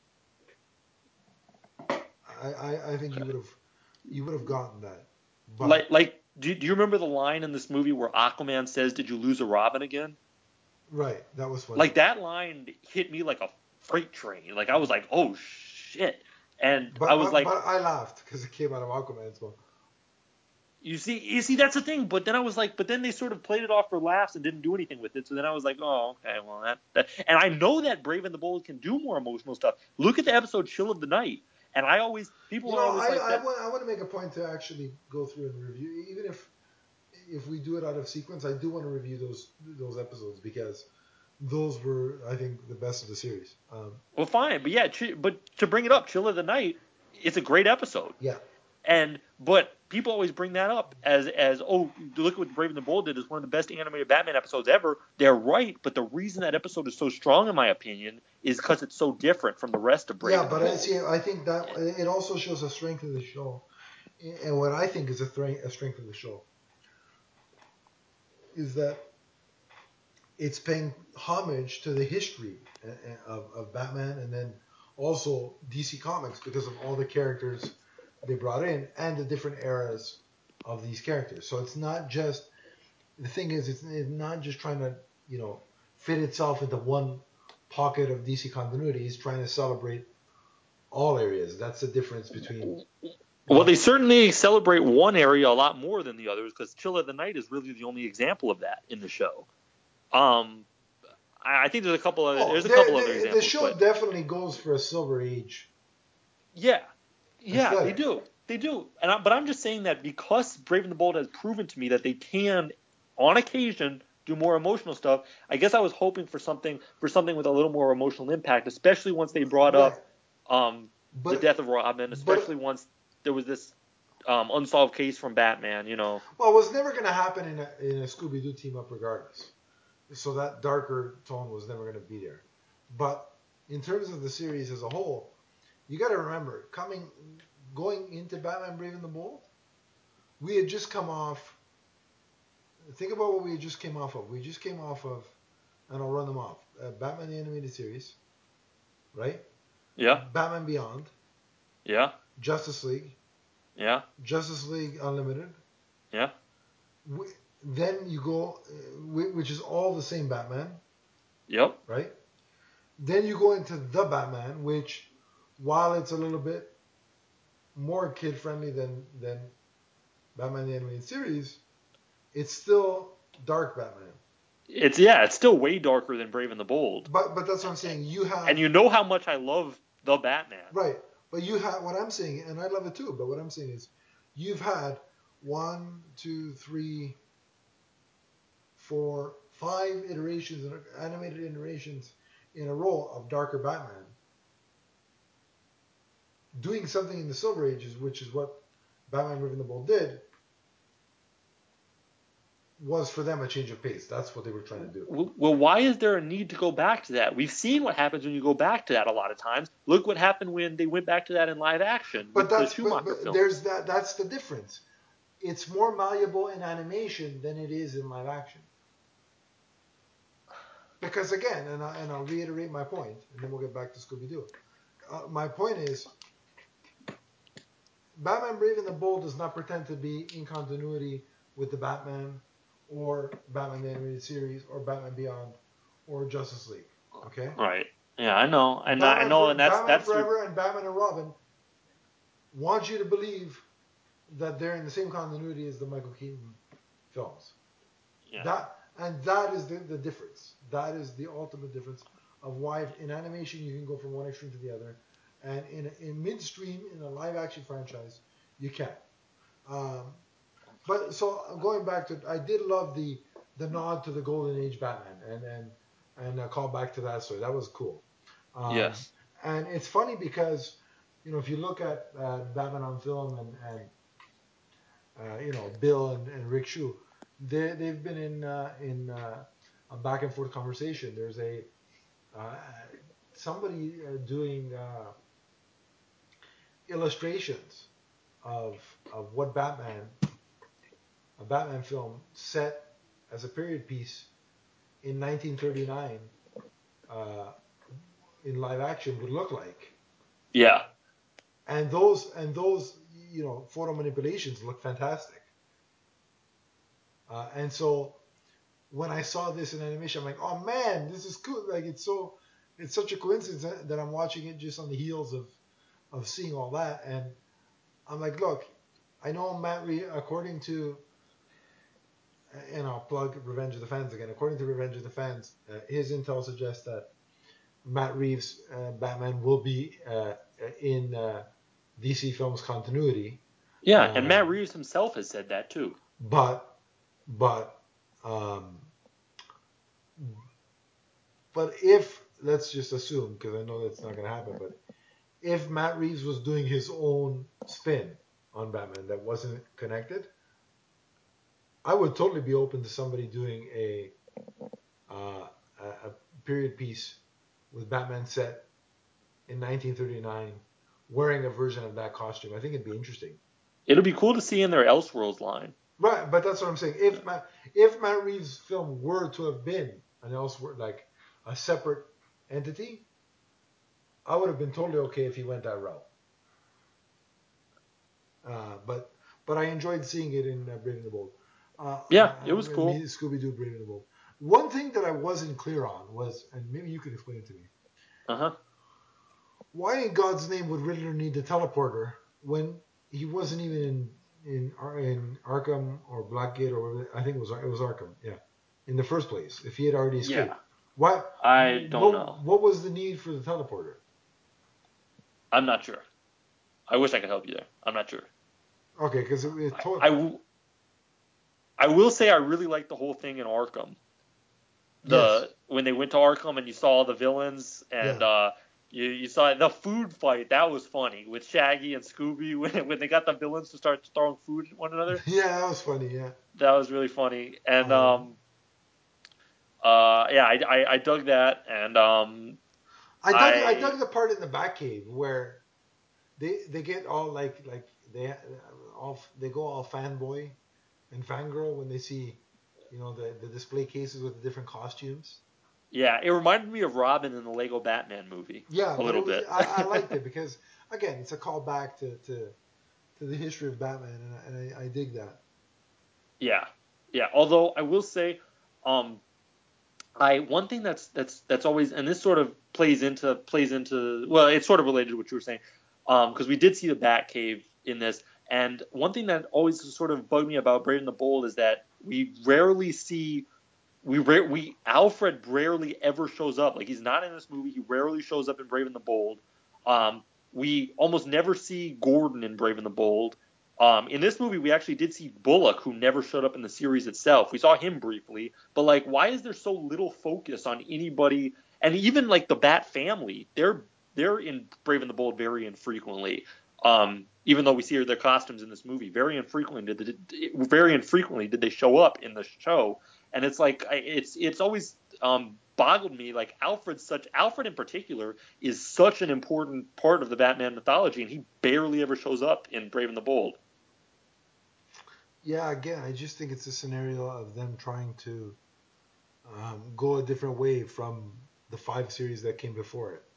I think you would have gotten that. But do you remember the line in this movie where Aquaman says, "Did you lose a Robin again?" Right, that was funny. Like that line hit me like a freight train. Like I was like, "Oh shit!" And but I laughed because it came out of Aquaman's mouth. You see, that's the thing. But then I was like, but then they sort of played it off for laughs and didn't do anything with it. So then I was like, oh, okay, well that. And I know that Brave and the Bold can do more emotional stuff. Look at the episode "Chill of the Night," and I want to make a point to actually go through and review, even if we do it out of sequence. I do want to review those episodes because those were, I think, the best of the series. Well, fine, but yeah, but to bring it up, "Chill of the Night," it's a great episode. Yeah. But people always bring that up as look at what Brave and the Bold did. It's one of the best animated Batman episodes ever. They're right, but the reason that episode is so strong, in my opinion, is because it's so different from the rest of Brave and the Bold. Yeah, but I think that it also shows a strength of the show, and what I think is a strength of the show. is that it's paying homage to the history of Batman, and then also DC Comics because of all the characters they brought in and the different eras of these characters. So it's not just the thing is it's not just trying to fit itself into one pocket of DC continuity. It's trying to celebrate all areas. That's the difference between. Well, they certainly celebrate one area a lot more than the others because Chill of the Night is really the only example of that in the show. I think there's a couple of other examples. The show definitely goes for a Silver Age. Yeah, aesthetic. They do. But I'm just saying that because Brave and the Bold has proven to me that they can, on occasion, do more emotional stuff. I guess I was hoping for something with a little more emotional impact, especially once they brought up the death of Robin, especially once there was this unsolved case from Batman. Well, it was never going to happen in a Scooby-Doo team up, regardless. So that darker tone was never going to be there. But in terms of the series as a whole, you got to remember, going into Batman Brave and the Bold, we had just come off. Think about what we just came off of. We just came off of, and I'll run them off. Batman the Animated Series, right? Yeah. Batman Beyond. Yeah. Justice League. Yeah. Justice League Unlimited. Yeah. Then you go, which is all the same Batman. Yep. Right? Then you go into The Batman, which, while it's a little bit more kid-friendly than Batman the Animated Series, it's still dark Batman. It's still way darker than Brave and the Bold. But that's what I'm saying. You have, and you know how much I love The Batman. Right. But you have, what I'm saying, and I love it too, but what I'm saying is you've had 1, 2, 3, 4, 5 iterations, animated iterations in a row of darker Batman doing something in the Silver Ages, which is what Batman Brave and the Bold did, was for them a change of pace. That's what they were trying to do. Well, why is there a need to go back to that? We've seen what happens when you go back to that a lot of times. Look what happened when they went back to that in live action. But that's there's that's the difference. It's more malleable in animation than it is in live action. Because again, and I'll reiterate my point, and then we'll get back to Scooby-Doo. My point is, Batman Brave and the Bold does not pretend to be in continuity with the Batman, or Batman the Animated Series, or Batman Beyond, or Justice League. Okay. Right. Yeah, I know. And that's Batman Forever and Batman and Robin want you to believe that they're in the same continuity as the Michael Keaton films. Yeah. That is the difference. That is the ultimate difference of why in animation you can go from one extreme to the other, and in midstream in a live action franchise you can't. But so going back to, I did love the nod to the Golden Age Batman and a call back to that story. That was cool. Yes. And it's funny because if you look at Batman on film and Bill and Rick Shu, they've been in a back and forth conversation. There's a somebody doing illustrations of what a Batman film set as a period piece in 1939 in live action would look like. Yeah. And those photo manipulations look fantastic. And so when I saw this in animation, I'm like, oh man, this is cool. Like it's such a coincidence that I'm watching it just on the heels of seeing all that. And I'm like, look, I know Matt Reeves, according to, and I'll plug Revenge of the Fans again. According to Revenge of the Fans, his intel suggests that Matt Reeves' Batman will be in DC Films continuity. Yeah, and Matt Reeves himself has said that too. But if, let's just assume, because I know that's not going to happen, but if Matt Reeves was doing his own spin on Batman that wasn't connected, I would totally be open to somebody doing a period piece with Batman set in 1939 wearing a version of that costume. I think it'd be interesting. It'll be cool to see in their Elseworlds line. Right, but that's what I'm saying. If Matt Reeves' film were to have been an elsewhere like a separate entity, I would have been totally okay if he went that route. But I enjoyed seeing it in Brave and the Bold. Yeah, it was cool. Scooby Doo, Brave and the Bold. One thing that I wasn't clear on was, and maybe you could explain it to me. Why in God's name would Riddler need the teleporter when he wasn't even in Arkham or Blackgate or whatever? I think it was Arkham. Yeah, in the first place, if he had already escaped. Yeah. Why? I don't know. What was the need for the teleporter? I'm not sure. I wish I could help you there. I'm not sure. Okay, because I will say I really liked the whole thing in Arkham. When they went to Arkham and you saw all the villains and you saw the food fight, that was funny with Shaggy and Scooby when they got the villains to start throwing food at one another. Yeah, that was funny. Yeah, that was really funny. And I dug that. And I dug the part in the Batcave where they get all like they go all fanboy and fangirl when they see the display cases with the different costumes. Yeah, it reminded me of Robin in the Lego Batman movie. Yeah, a little bit. I liked it because again, it's a callback to the history of Batman, and I dig that. Yeah. Although I will say, one thing that's always, and this sort of plays into well, it's sort of related to what you were saying, because we did see the Batcave in this, and one thing that always sort of bugged me about Brave and the Bold is that we rarely see. Alfred rarely ever shows up. Like, he's not in this movie. He rarely shows up in Brave and the Bold. We almost never see Gordon in Brave and the Bold. In this movie, we actually did see Bullock, who never showed up in the series itself. We saw him briefly, but like, why is there so little focus on anybody? And even like the Bat family, they're in Brave and the Bold very infrequently. Even though we see their costumes in this movie, very infrequently did they show up in the show. And it's like it's always boggled me, like Alfred in particular is such an important part of the Batman mythology, and he barely ever shows up in Brave and the Bold. Yeah, again, I just think it's a scenario of them trying to go a different way from the 5 series that came before it.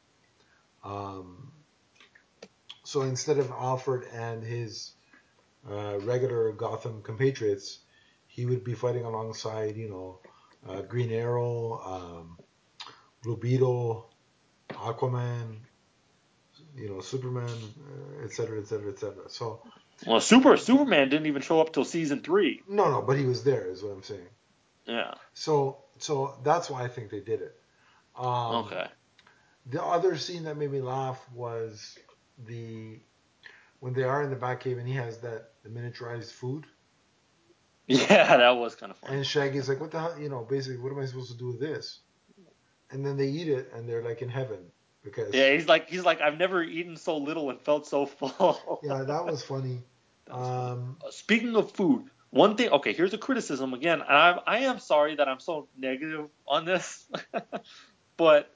So instead of Alfred and his regular Gotham compatriots, he would be fighting alongside, Green Arrow, Blue Beetle, Aquaman, Superman, etc., etc., etc. So, well, Superman didn't even show up till season 3. No, but he was there, is what I'm saying. Yeah. So that's why I think they did it. Okay. The other scene that made me laugh was when they are in the Batcave and he has the miniaturized food. Yeah, that was kind of funny. And Shaggy's like, "What the hell? Basically, what am I supposed to do with this?" And then they eat it, and they're like in heaven because. Yeah, he's like, I've never eaten so little and felt so full. Yeah, that was funny. Speaking of food, one thing. Okay, here's a criticism again. And I am sorry that I'm so negative on this, but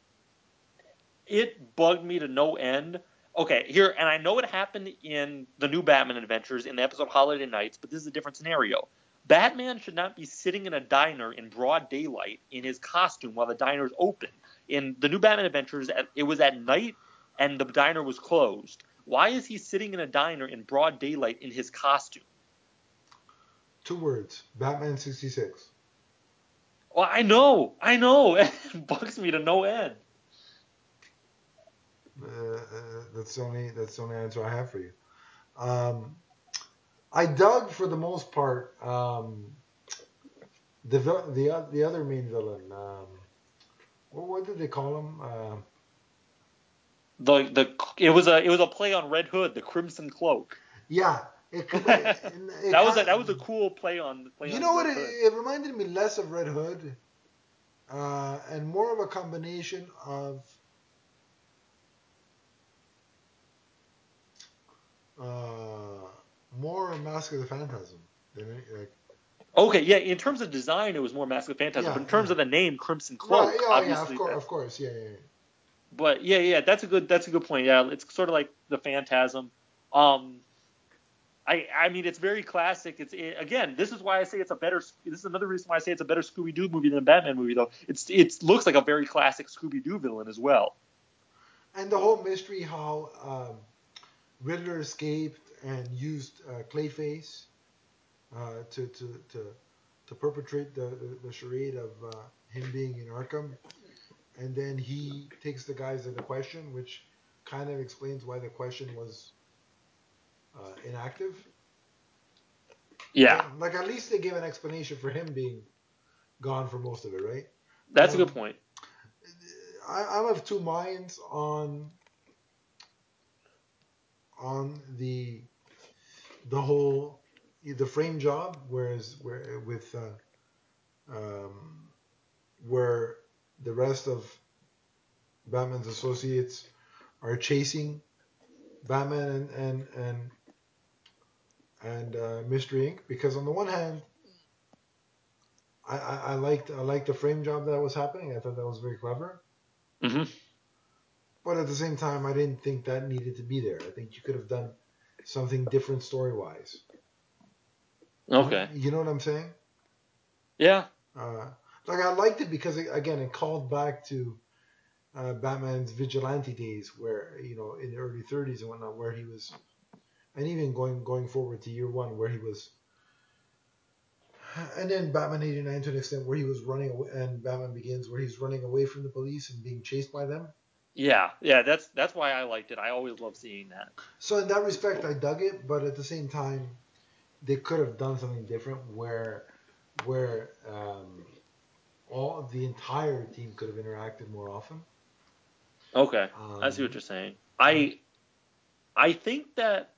it bugged me to no end. Okay, here, and I know it happened in the new Batman Adventures in the episode Holiday Nights, but this is a different scenario. Batman should not be sitting in a diner in broad daylight in his costume while the diner's open. In the new Batman Adventures, it was at night and the diner was closed. Why is he sitting in a diner in broad daylight in his costume? 2 words: Batman 66. Well, I know. It bugs me to no end. That's the only answer I have for you. I dug, for the most part, the other main villain. What did they call him? It was a play on Red Hood, the Crimson Cloak. Yeah, that was a cool play on. You know what? It reminded me less of Red Hood, and more of a combination of. More Mask of the Phantasm than like. Okay, yeah. In terms of design, it was more Mask of the Phantasm, but in terms of the name, Crimson Cloak, right? Obviously, of course, yeah. But yeah, that's a good point. Yeah, it's sort of like the Phantasm. I mean, it's very classic. Again, this is why I say it's a better. This is another reason why I say it's a better Scooby Doo movie than a Batman movie, though. It looks like a very classic Scooby Doo villain as well. And the whole mystery how Riddler escaped and used Clayface to perpetrate the charade of him being in Arkham, and then he takes the guys into question, which kind of explains why the question was inactive. Yeah, like at least they gave an explanation for him being gone for most of it, right? that's a good point. I'm of two minds on the whole the frame job, where where the rest of Batman's associates are chasing Batman and Mystery Inc. Because on the one hand, I liked the frame job that was happening. I thought that was very clever. Mm-hmm. But at the same time, I didn't think that needed to be there. I think you could have done something different story wise. Okay. You know what I'm saying? Yeah. Like I liked it because it called back to Batman's vigilante days, where in the early 30s and whatnot, where he was, and even going forward to year one, where he was, and then Batman '89 to an extent where he was running away, and Batman Begins where he's running away from the police and being chased by them. Yeah. That's why I liked it. I always love seeing that. So in that respect, I dug it, but at the same time, they could have done something different where all of the entire team could have interacted more often. Okay, I see what you're saying. I think that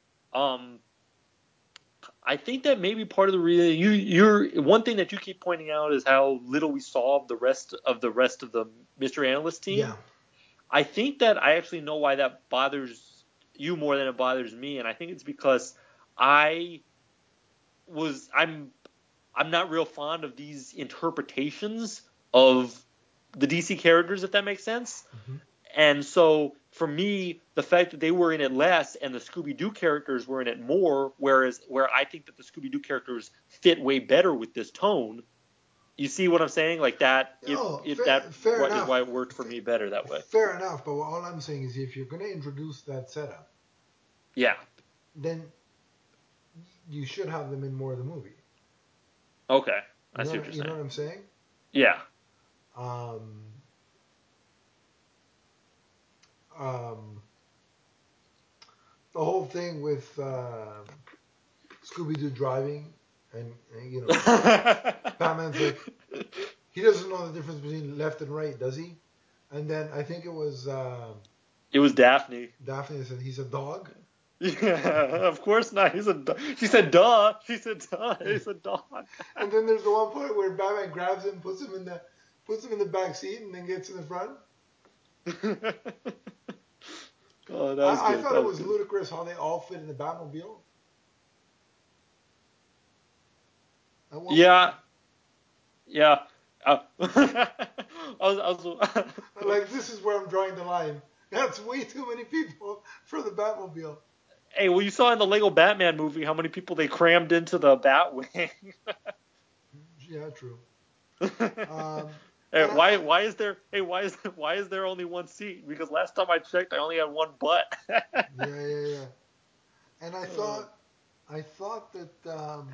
I think that maybe part of the reason you're one thing that you keep pointing out is how little we saw of the rest of the mystery analyst team. Yeah. I think that I actually know why that bothers you more than it bothers me, and I think it's because I'm not real fond of these interpretations of the DC characters, if that makes sense. Mm-hmm. And so for me, the fact that they were in it less and the Scooby-Doo characters were in it more, where I think that the Scooby-Doo characters fit way better with this tone. You see what I'm saying? Like that, fair enough. Is why it worked for me better that way. Fair enough, but all I'm saying is if you're going to introduce that setup, yeah, then you should have them in more of the movie. Okay, I see what you're saying. You know what I'm saying? Yeah. The whole thing with Scooby-Doo driving, and Batman's like, he doesn't know the difference between left and right, does he? And then I think it was Daphne. Daphne said he's a dog. Yeah, of course not. She said, "Duh." She said, "Duh." He's a dog. And then there's the one point where Batman grabs him, puts him in the back seat, and then gets in the front. Oh, that was good. I thought it was ludicrous how they all fit in the Batmobile. Yeah. Yeah. I was like, this is where I'm drawing the line. That's way too many people for the Batmobile. Hey, well, you saw in the Lego Batman movie how many people they crammed into the Batwing. Yeah, true. Hey, why is there only one seat? Because last time I checked, I only had one butt. Yeah. And I thought that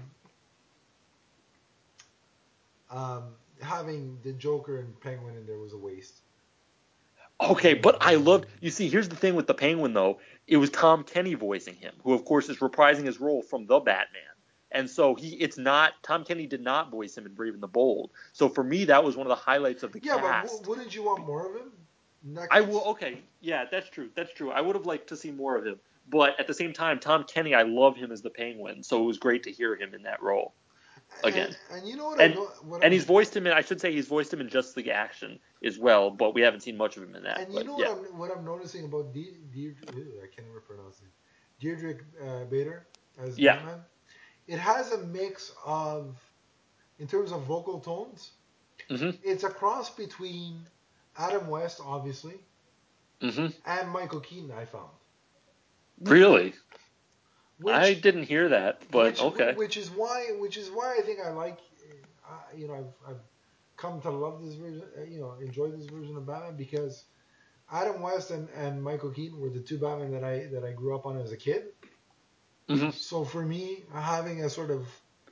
having the Joker and Penguin in there was a waste. Okay, but I loved. You see, here's the thing with the Penguin though. It was Tom Kenny voicing him, who of course is reprising his role from the Batman. And so Tom Kenny did not voice him in Brave and the Bold. So for me, that was one of the highlights of the cast. Yeah, but wouldn't you want more of him? Okay, yeah, that's true. I would have liked to see more of him. But at the same time, Tom Kenny, I love him as the Penguin. So it was great to hear him in that role again. And you know what? He's voiced him in. I should say he's voiced him in Justice League Action as well, but we haven't seen much of him in that. And you know what I'm noticing about I can't even pronounce it. Diedrich Bader as Batman. It has a mix of, in terms of vocal tones, it's a cross between Adam West, obviously, and Michael Keaton. I found. Really? I didn't hear that, but which okay. which is why I think I like, I've come to love this version, enjoy this version of Batman, because Adam West and Michael Keaton were the two Batman that I grew up on as a kid. Mm-hmm. So for me, having a sort of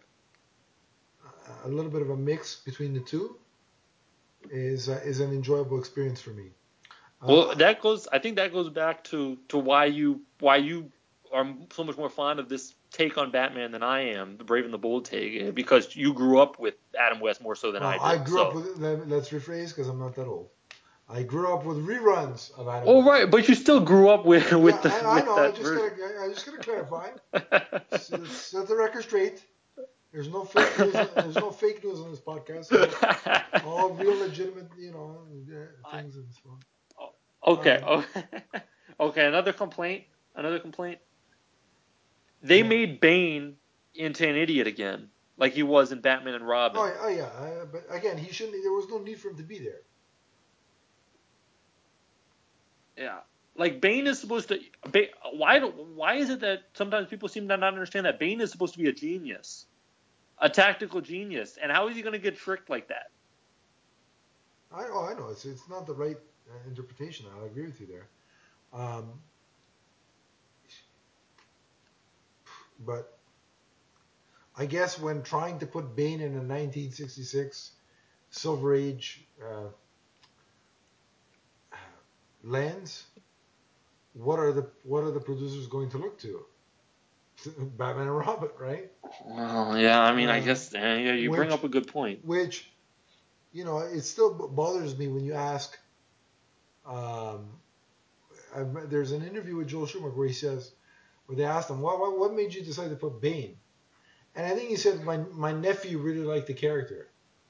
a little bit of a mix between the two is an enjoyable experience for me. Well, I think that goes back to why you are so much more fond of this take on Batman than I am, the Brave and the Bold take, because you grew up with Adam West more so than I did. I grew up with, let's rephrase, because I'm not that old. I grew up with reruns of Adam West. Oh, right, but you still grew up with I know. that version. I just gotta clarify. Set the record straight. There's no fake news. There's no fake news on this podcast. All real, legitimate, things in this one. Okay. Okay. Another complaint. They made Bane into an idiot again, like he was in Batman and Robin. Oh yeah. But again, he shouldn't. There was no need for him to be there. Yeah. Like Bane is supposed to. Why is it that sometimes people seem to not understand that Bane is supposed to be a genius, a tactical genius, and how is he going to get tricked like that? I know. It's not the right interpretation. I agree with you there. But I guess when trying to put Bane in a 1966 Silver Age lens, what are the producers going to look to? Batman and Robin, right? Well, yeah. I mean, I guess you bring up a good point. Which, it still bothers me when you ask. There's an interview with Joel Schumacher where they asked him, what made you decide to put Bane? And I think he said, my nephew really liked the character.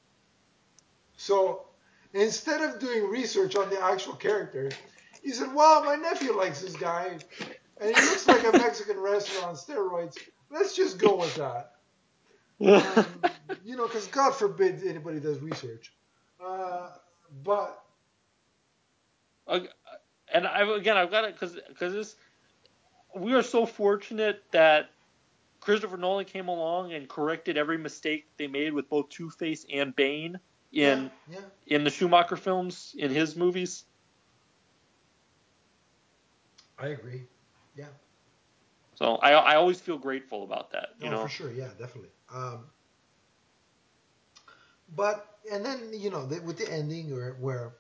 So instead of doing research on the actual character, he said, well, my nephew likes this guy, and he looks like a Mexican wrestler on steroids. Let's just go with that. Because God forbid anybody does research. But and I've got it because we are so fortunate that Christopher Nolan came along and corrected every mistake they made with both Two-Face and Bane in the Schumacher films, in his movies. I agree. Yeah. So I always feel grateful about that. For sure. Yeah, definitely. But and then with the ending where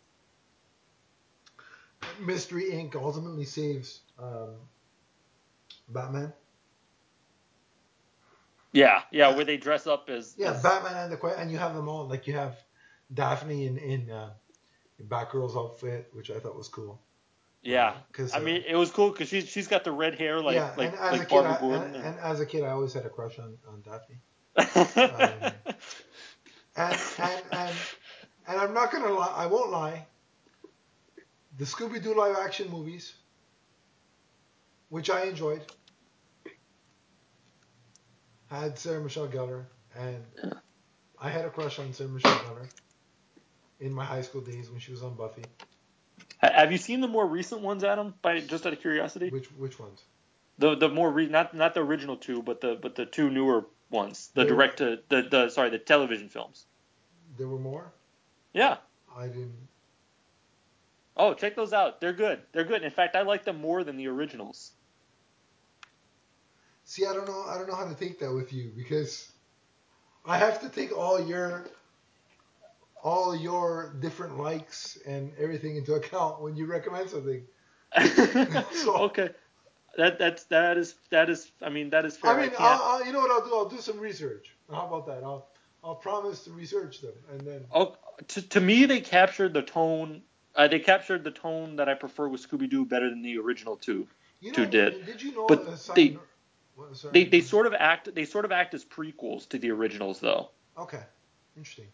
Mystery Inc. ultimately saves Batman. Yeah, where they dress up as Batman and you have them all, like you have Daphne in Batgirl's outfit, which I thought was cool. Yeah, I mean it was cool because she's got the red hair like Barbara Gordon. And as a kid, I always had a crush on Daphne. And I'm not gonna lie, I won't lie. The Scooby-Doo live action movies, which I enjoyed, had Sarah Michelle Gellar, and I had a crush on Sarah Michelle Gellar in my high school days when she was on Buffy. Have you seen the more recent ones, Adam? Just out of curiosity. Which ones? The more not the original two, but the two newer ones. The television films. There were more? Yeah. I didn't. Oh, check those out. They're good. In fact, I like them more than the originals. See, I don't know how to take that with you, because I have to take all your different likes and everything into account when you recommend something. Okay. That is I mean, that is fair. I mean, you know what I'll do? I'll do some research. How about that? I'll promise to research them, and then. Oh, to me, they captured the tone. They captured the tone that I prefer with Scooby-Doo better than the original two did. Did you know? But they sort of act as prequels to the originals, though. Okay, interesting.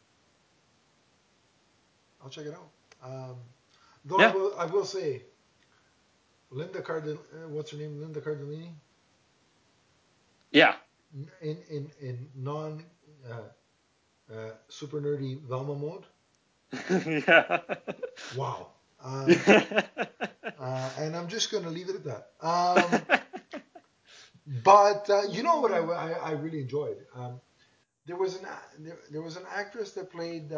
I'll check it out. Though I will say, Linda what's her name? Linda Cardellini. Yeah. In non super nerdy Velma mode. Yeah. Wow. And I'm just going to leave it at that. But you know what I really enjoyed? There was there was an actress that played.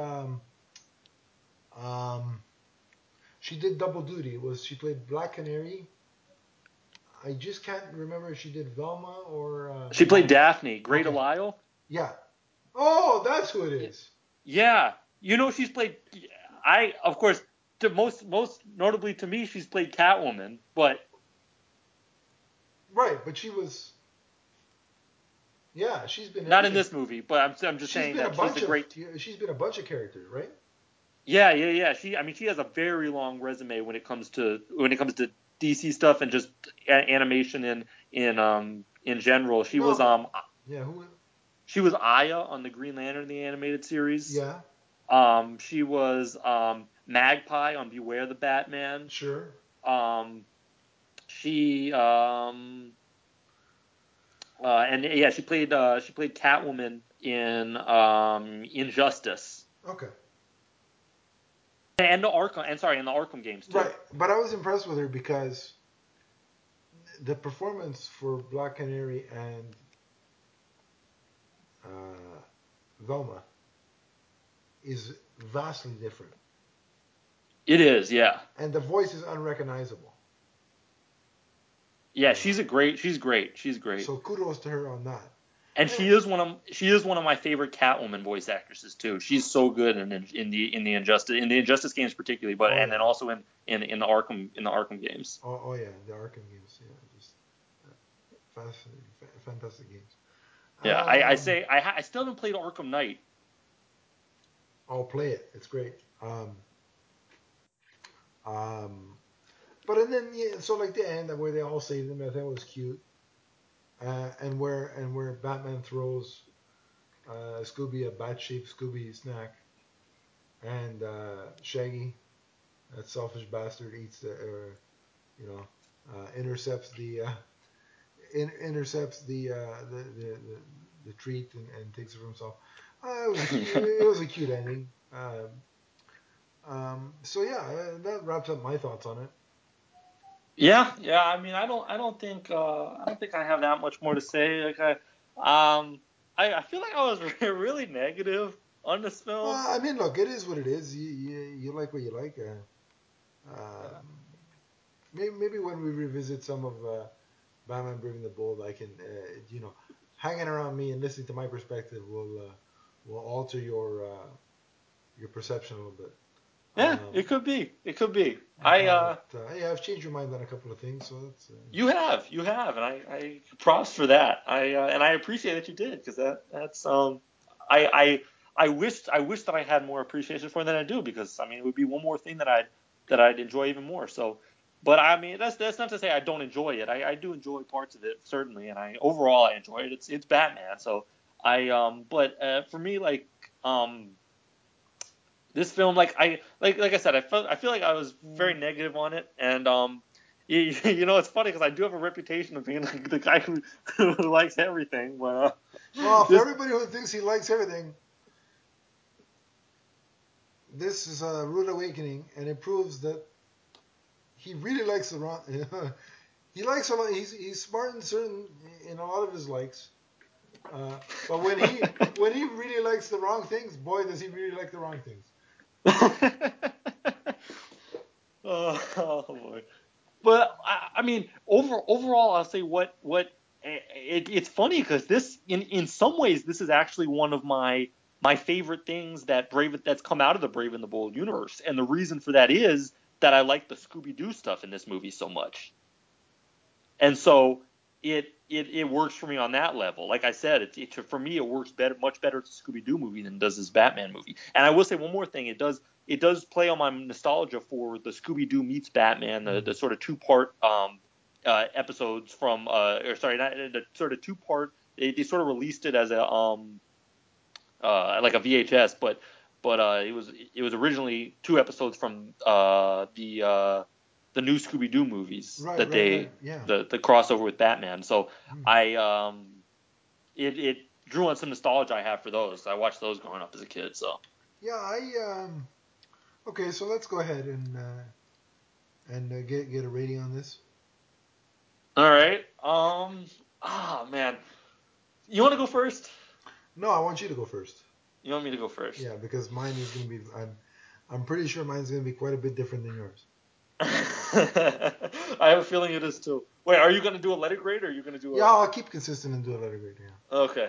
Um, she did double duty. She played Black Canary. I just can't remember if she did Velma or. She played Daphne, Great Okay. Delisle. Yeah. Oh, that's who it is. Yeah, she's played. Of course, to most notably to me, she's played Catwoman, but Right, but she was. Yeah, she's been not in everything. this movie. But I'm just She's saying been a that she's bunch a of. great. She's been a bunch of characters, right? Yeah. She has a very long resume when it comes to DC stuff and just animation in general. No. Yeah. Who? She was Aya on the Green Lantern the animated series. Yeah. She was Magpie on Beware the Batman. Sure. She and yeah, she played Catwoman in Injustice. Okay. And in the Arkham games too. Right, but I was impressed with her because the performance for Black Canary and Velma is vastly different, It is, yeah. and the voice is unrecognizable. Yeah, she's great. So kudos to her on that. And she is one of my favorite Catwoman voice actresses too. She's so good in the Injustice games particularly, and then also in the Arkham games. Oh yeah, the Arkham games. Yeah, just fascinating, fantastic games. Yeah, I still haven't played Arkham Knight. I'll play it. It's great. But and then yeah, so like the end where they all saved him, I think it was cute. And where Batman throws Scooby a bat-shaped Scooby snack, and Shaggy, that selfish bastard, eats intercepts the treat and takes it for himself. It was a cute ending. So yeah, that wraps up my thoughts on it. Yeah. I mean, I don't think I have that much more to say. I feel like I was really negative on this film. I mean, look, it is what it is. You like what you like. Maybe when we revisit some of Batman Brave and the Bold, I can, hanging around me and listening to my perspective will alter your perception a little bit. Yeah, it could be. It could be. Yeah, I've changed your mind on a couple of things, so that's. You have, and I props for that. And I appreciate that you did because that's I wish that I had more appreciation for it than I do because I mean it would be one more thing that I'd enjoy even more. So, but I mean that's not to say I don't enjoy it. I do enjoy parts of it certainly, and overall I enjoy it. It's Batman, so but for me this film like I said I feel like I was very negative on it and it's funny because I do have a reputation of being like the guy who likes everything but well, for everybody who thinks he likes everything, this is a rude awakening, and it proves that he really likes the wrong. He likes a lot. He's smart in a lot of his likes. But when he really likes the wrong things, boy, does he really like the wrong things. oh boy. But I mean, overall, I'll say it's funny because this, in some ways, this is actually one of my favorite things that's come out of the Brave and the Bold universe, and the reason for that is that I like the Scooby Doo stuff in this movie so much, and so it works for me on that level. Like I said, for me it works much better as a Scooby Doo movie than it does this Batman movie. And I will say one more thing: it does play on my nostalgia for the Scooby Doo meets Batman, the sort of two-part episodes from or sorry, not the sort of two-part. They sort of released it as a like a VHS, but it was originally two episodes from the new Scooby Doo movies Right. Yeah. the crossover with Batman. So Hmm. it drew on some nostalgia I have for those. I watched those growing up as a kid. So Yeah, okay, so let's go ahead and get a rating on this. all right. You want to go first? No, I want you to go first. You want me to go first? Yeah, because mine is going to be. I'm pretty sure mine's going to be quite a bit different than yours. I have a feeling it is too. Wait, are you going to do a letter grade or are you going to do a... Yeah, I'll keep consistent and do a letter grade. Yeah. Okay.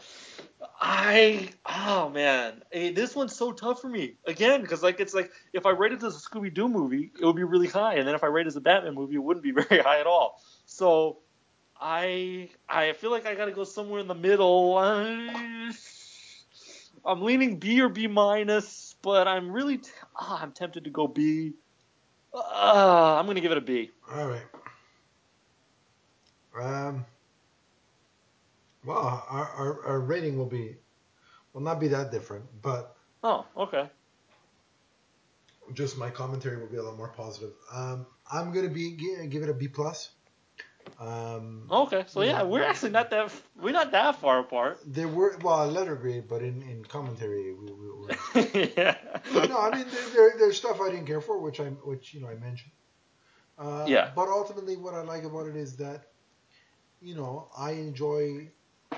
Oh man, hey, this one's so tough for me again because it's like if I rate it as a Scooby Doo movie, it would be really high, and then if I rate it as a Batman movie, it wouldn't be very high at all. So I feel like I got to go somewhere in the middle. I'm leaning B or B minus, but I'm really I'm tempted to go B. I'm gonna give it a B. All right. Well, our rating will not be that different, but Oh, okay. just my commentary will be a lot more positive. I'm gonna give it a B plus. Okay, so yeah, we're actually we're not that far apart. There were a letter grade, but in commentary we were. Yeah. No, I mean there's stuff I didn't care for, which I mentioned. Yeah. But ultimately, what I like about it is that I enjoy.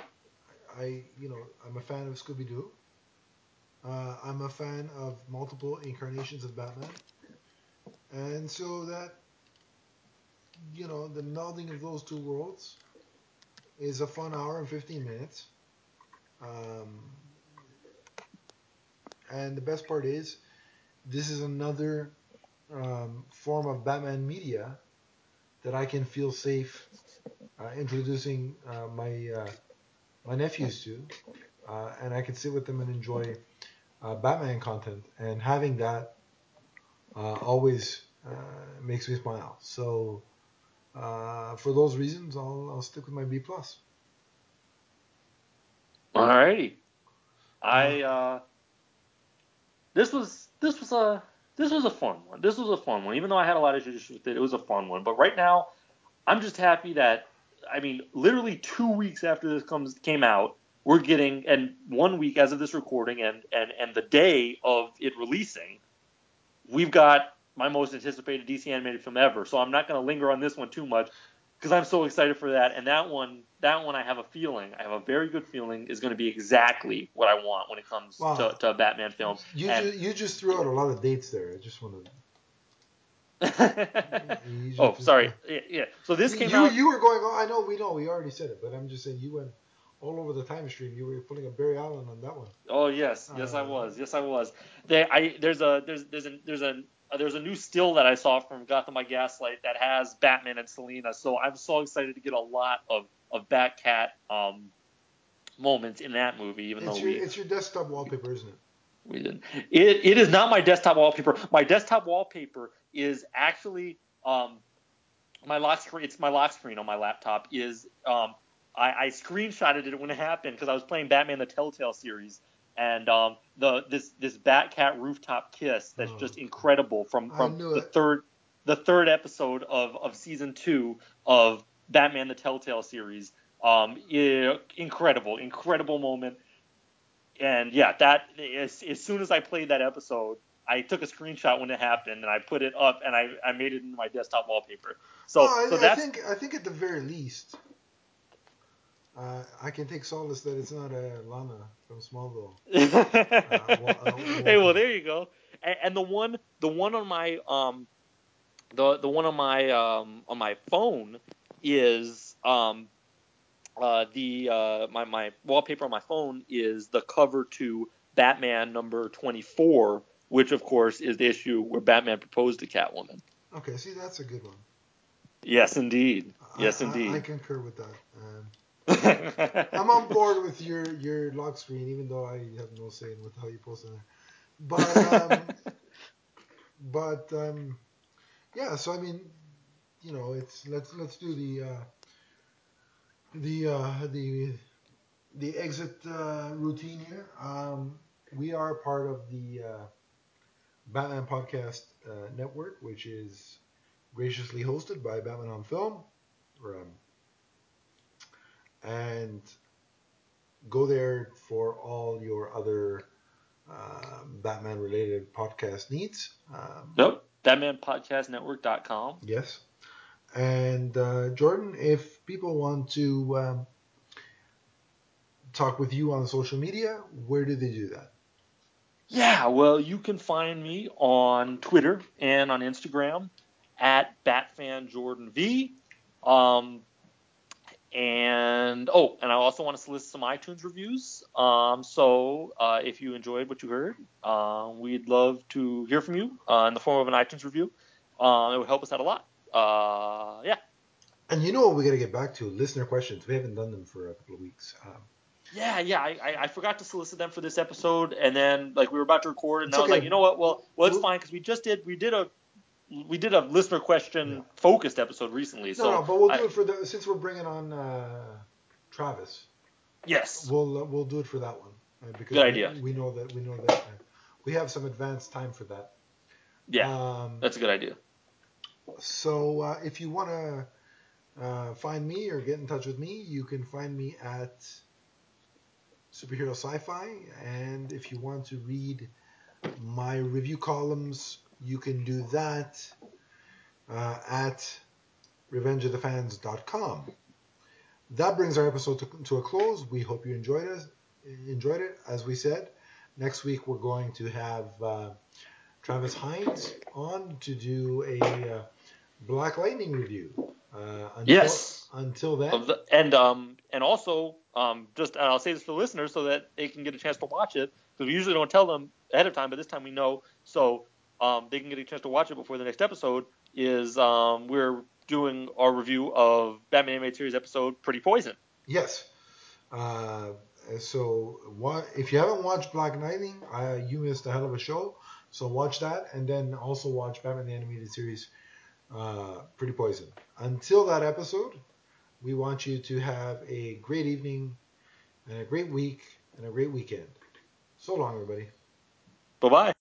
I'm a fan of Scooby Doo. I'm a fan of multiple incarnations of Batman, and so that the melding of those two worlds is a fun hour and 15 minutes. And the best part is, this is another form of Batman media that I can feel safe introducing my nephews to, and I can sit with them and enjoy Batman content, and having that always makes me smile. So for those reasons, I'll stick with my B plus. Alrighty. Uh, This was a fun one. This was a fun one. Even though I had a lot of issues with it, it was a fun one. But right now, I'm just happy that literally 2 weeks after this came out, we're getting, and 1 week as of this recording, and the day of it releasing, we've got my most anticipated DC animated film ever. So I'm not going to linger on this one too much because I'm so excited for that. And that one, I have a very good feeling is going to be exactly what I want when it comes to a Batman film. You just threw out a lot of dates there. I just want to. Oh, sorry. Yeah. So this came out. You were going. I know. We already said it, but I'm just saying you went all over the time stream. You were putting a Barry Allen on that one. Oh yes, I was. There's a new still that I saw from Gotham by Gaslight that has Batman and Selina. So I'm so excited to get a lot of Batcat moments in that movie. Even it's your desktop wallpaper, isn't it? We didn't. It is not my desktop wallpaper. My desktop wallpaper is actually my lock screen. It's my lock screen on my laptop. I screenshotted it when it happened because I was playing Batman the Telltale series, and this Batcat rooftop kiss that's just incredible from the third episode of season 2 of Batman the Telltale series. Incredible moment. And yeah, that as soon as I played that episode, I took a screenshot when it happened and I put it up and I made it into my desktop wallpaper. I think at the very least, I can take solace that it's not Lana from Smallville. Hey, well there you go. And the one on my the one on my phone is my wallpaper on my phone is the cover to Batman number 24, which of course is the issue where Batman proposed to Catwoman. Okay, see, that's a good one. Yes, indeed. I concur with that. I'm on board with your lock screen, even though I have no say in how you post it there. But yeah. So I mean, let's do the exit routine here. We are part of the Batman Podcast Network, which is graciously hosted by Batman on Film. And go there for all your other Batman related podcast needs. Yep. BatmanPodcastNetwork.com. Yes. And Jordan, if people want to talk with you on social media, where do they do that? Yeah, well, you can find me on Twitter and on Instagram at BatfanJordanV. Um, and I also want to solicit some iTunes reviews. So if you enjoyed what you heard, we'd love to hear from you in the form of an iTunes review. It would help us out a lot. Yeah. And you know what we got to get back to? Listener questions. We haven't done them for a couple of weeks. Yeah. I forgot to solicit them for this episode, and then like we were about to record, and It's I was okay. like, you know what? Well, it's fine because we did a listener question focused episode recently. No, but we'll do it for since we're bringing on Travis. Yes. We'll do it for that one because good idea. We know that we have some advanced time for that. Yeah, that's a good idea. So if you want to find me or get in touch with me, you can find me at Superhero Sci-Fi, and if you want to read my review columns, you can do that at revengeofthefans.com. That brings our episode to a close. We hope you enjoyed it. As we said, next week we're going to have Travis Hines on to do a Black Lightning review. Until then, and also just I'll say this for the listeners so that they can get a chance to watch it, because we usually don't tell them ahead of time, but this time we know, so they can get a chance to watch it before the next episode. Is we're doing our review of Batman Animated Series episode Pretty Poison. Yes. So if you haven't watched Black Lightning, you missed a hell of a show. So watch that, and then also watch Batman the Animated Series Pretty Poison. Until that episode, we want you to have a great evening, and a great week, and a great weekend. So long, everybody. Bye-bye.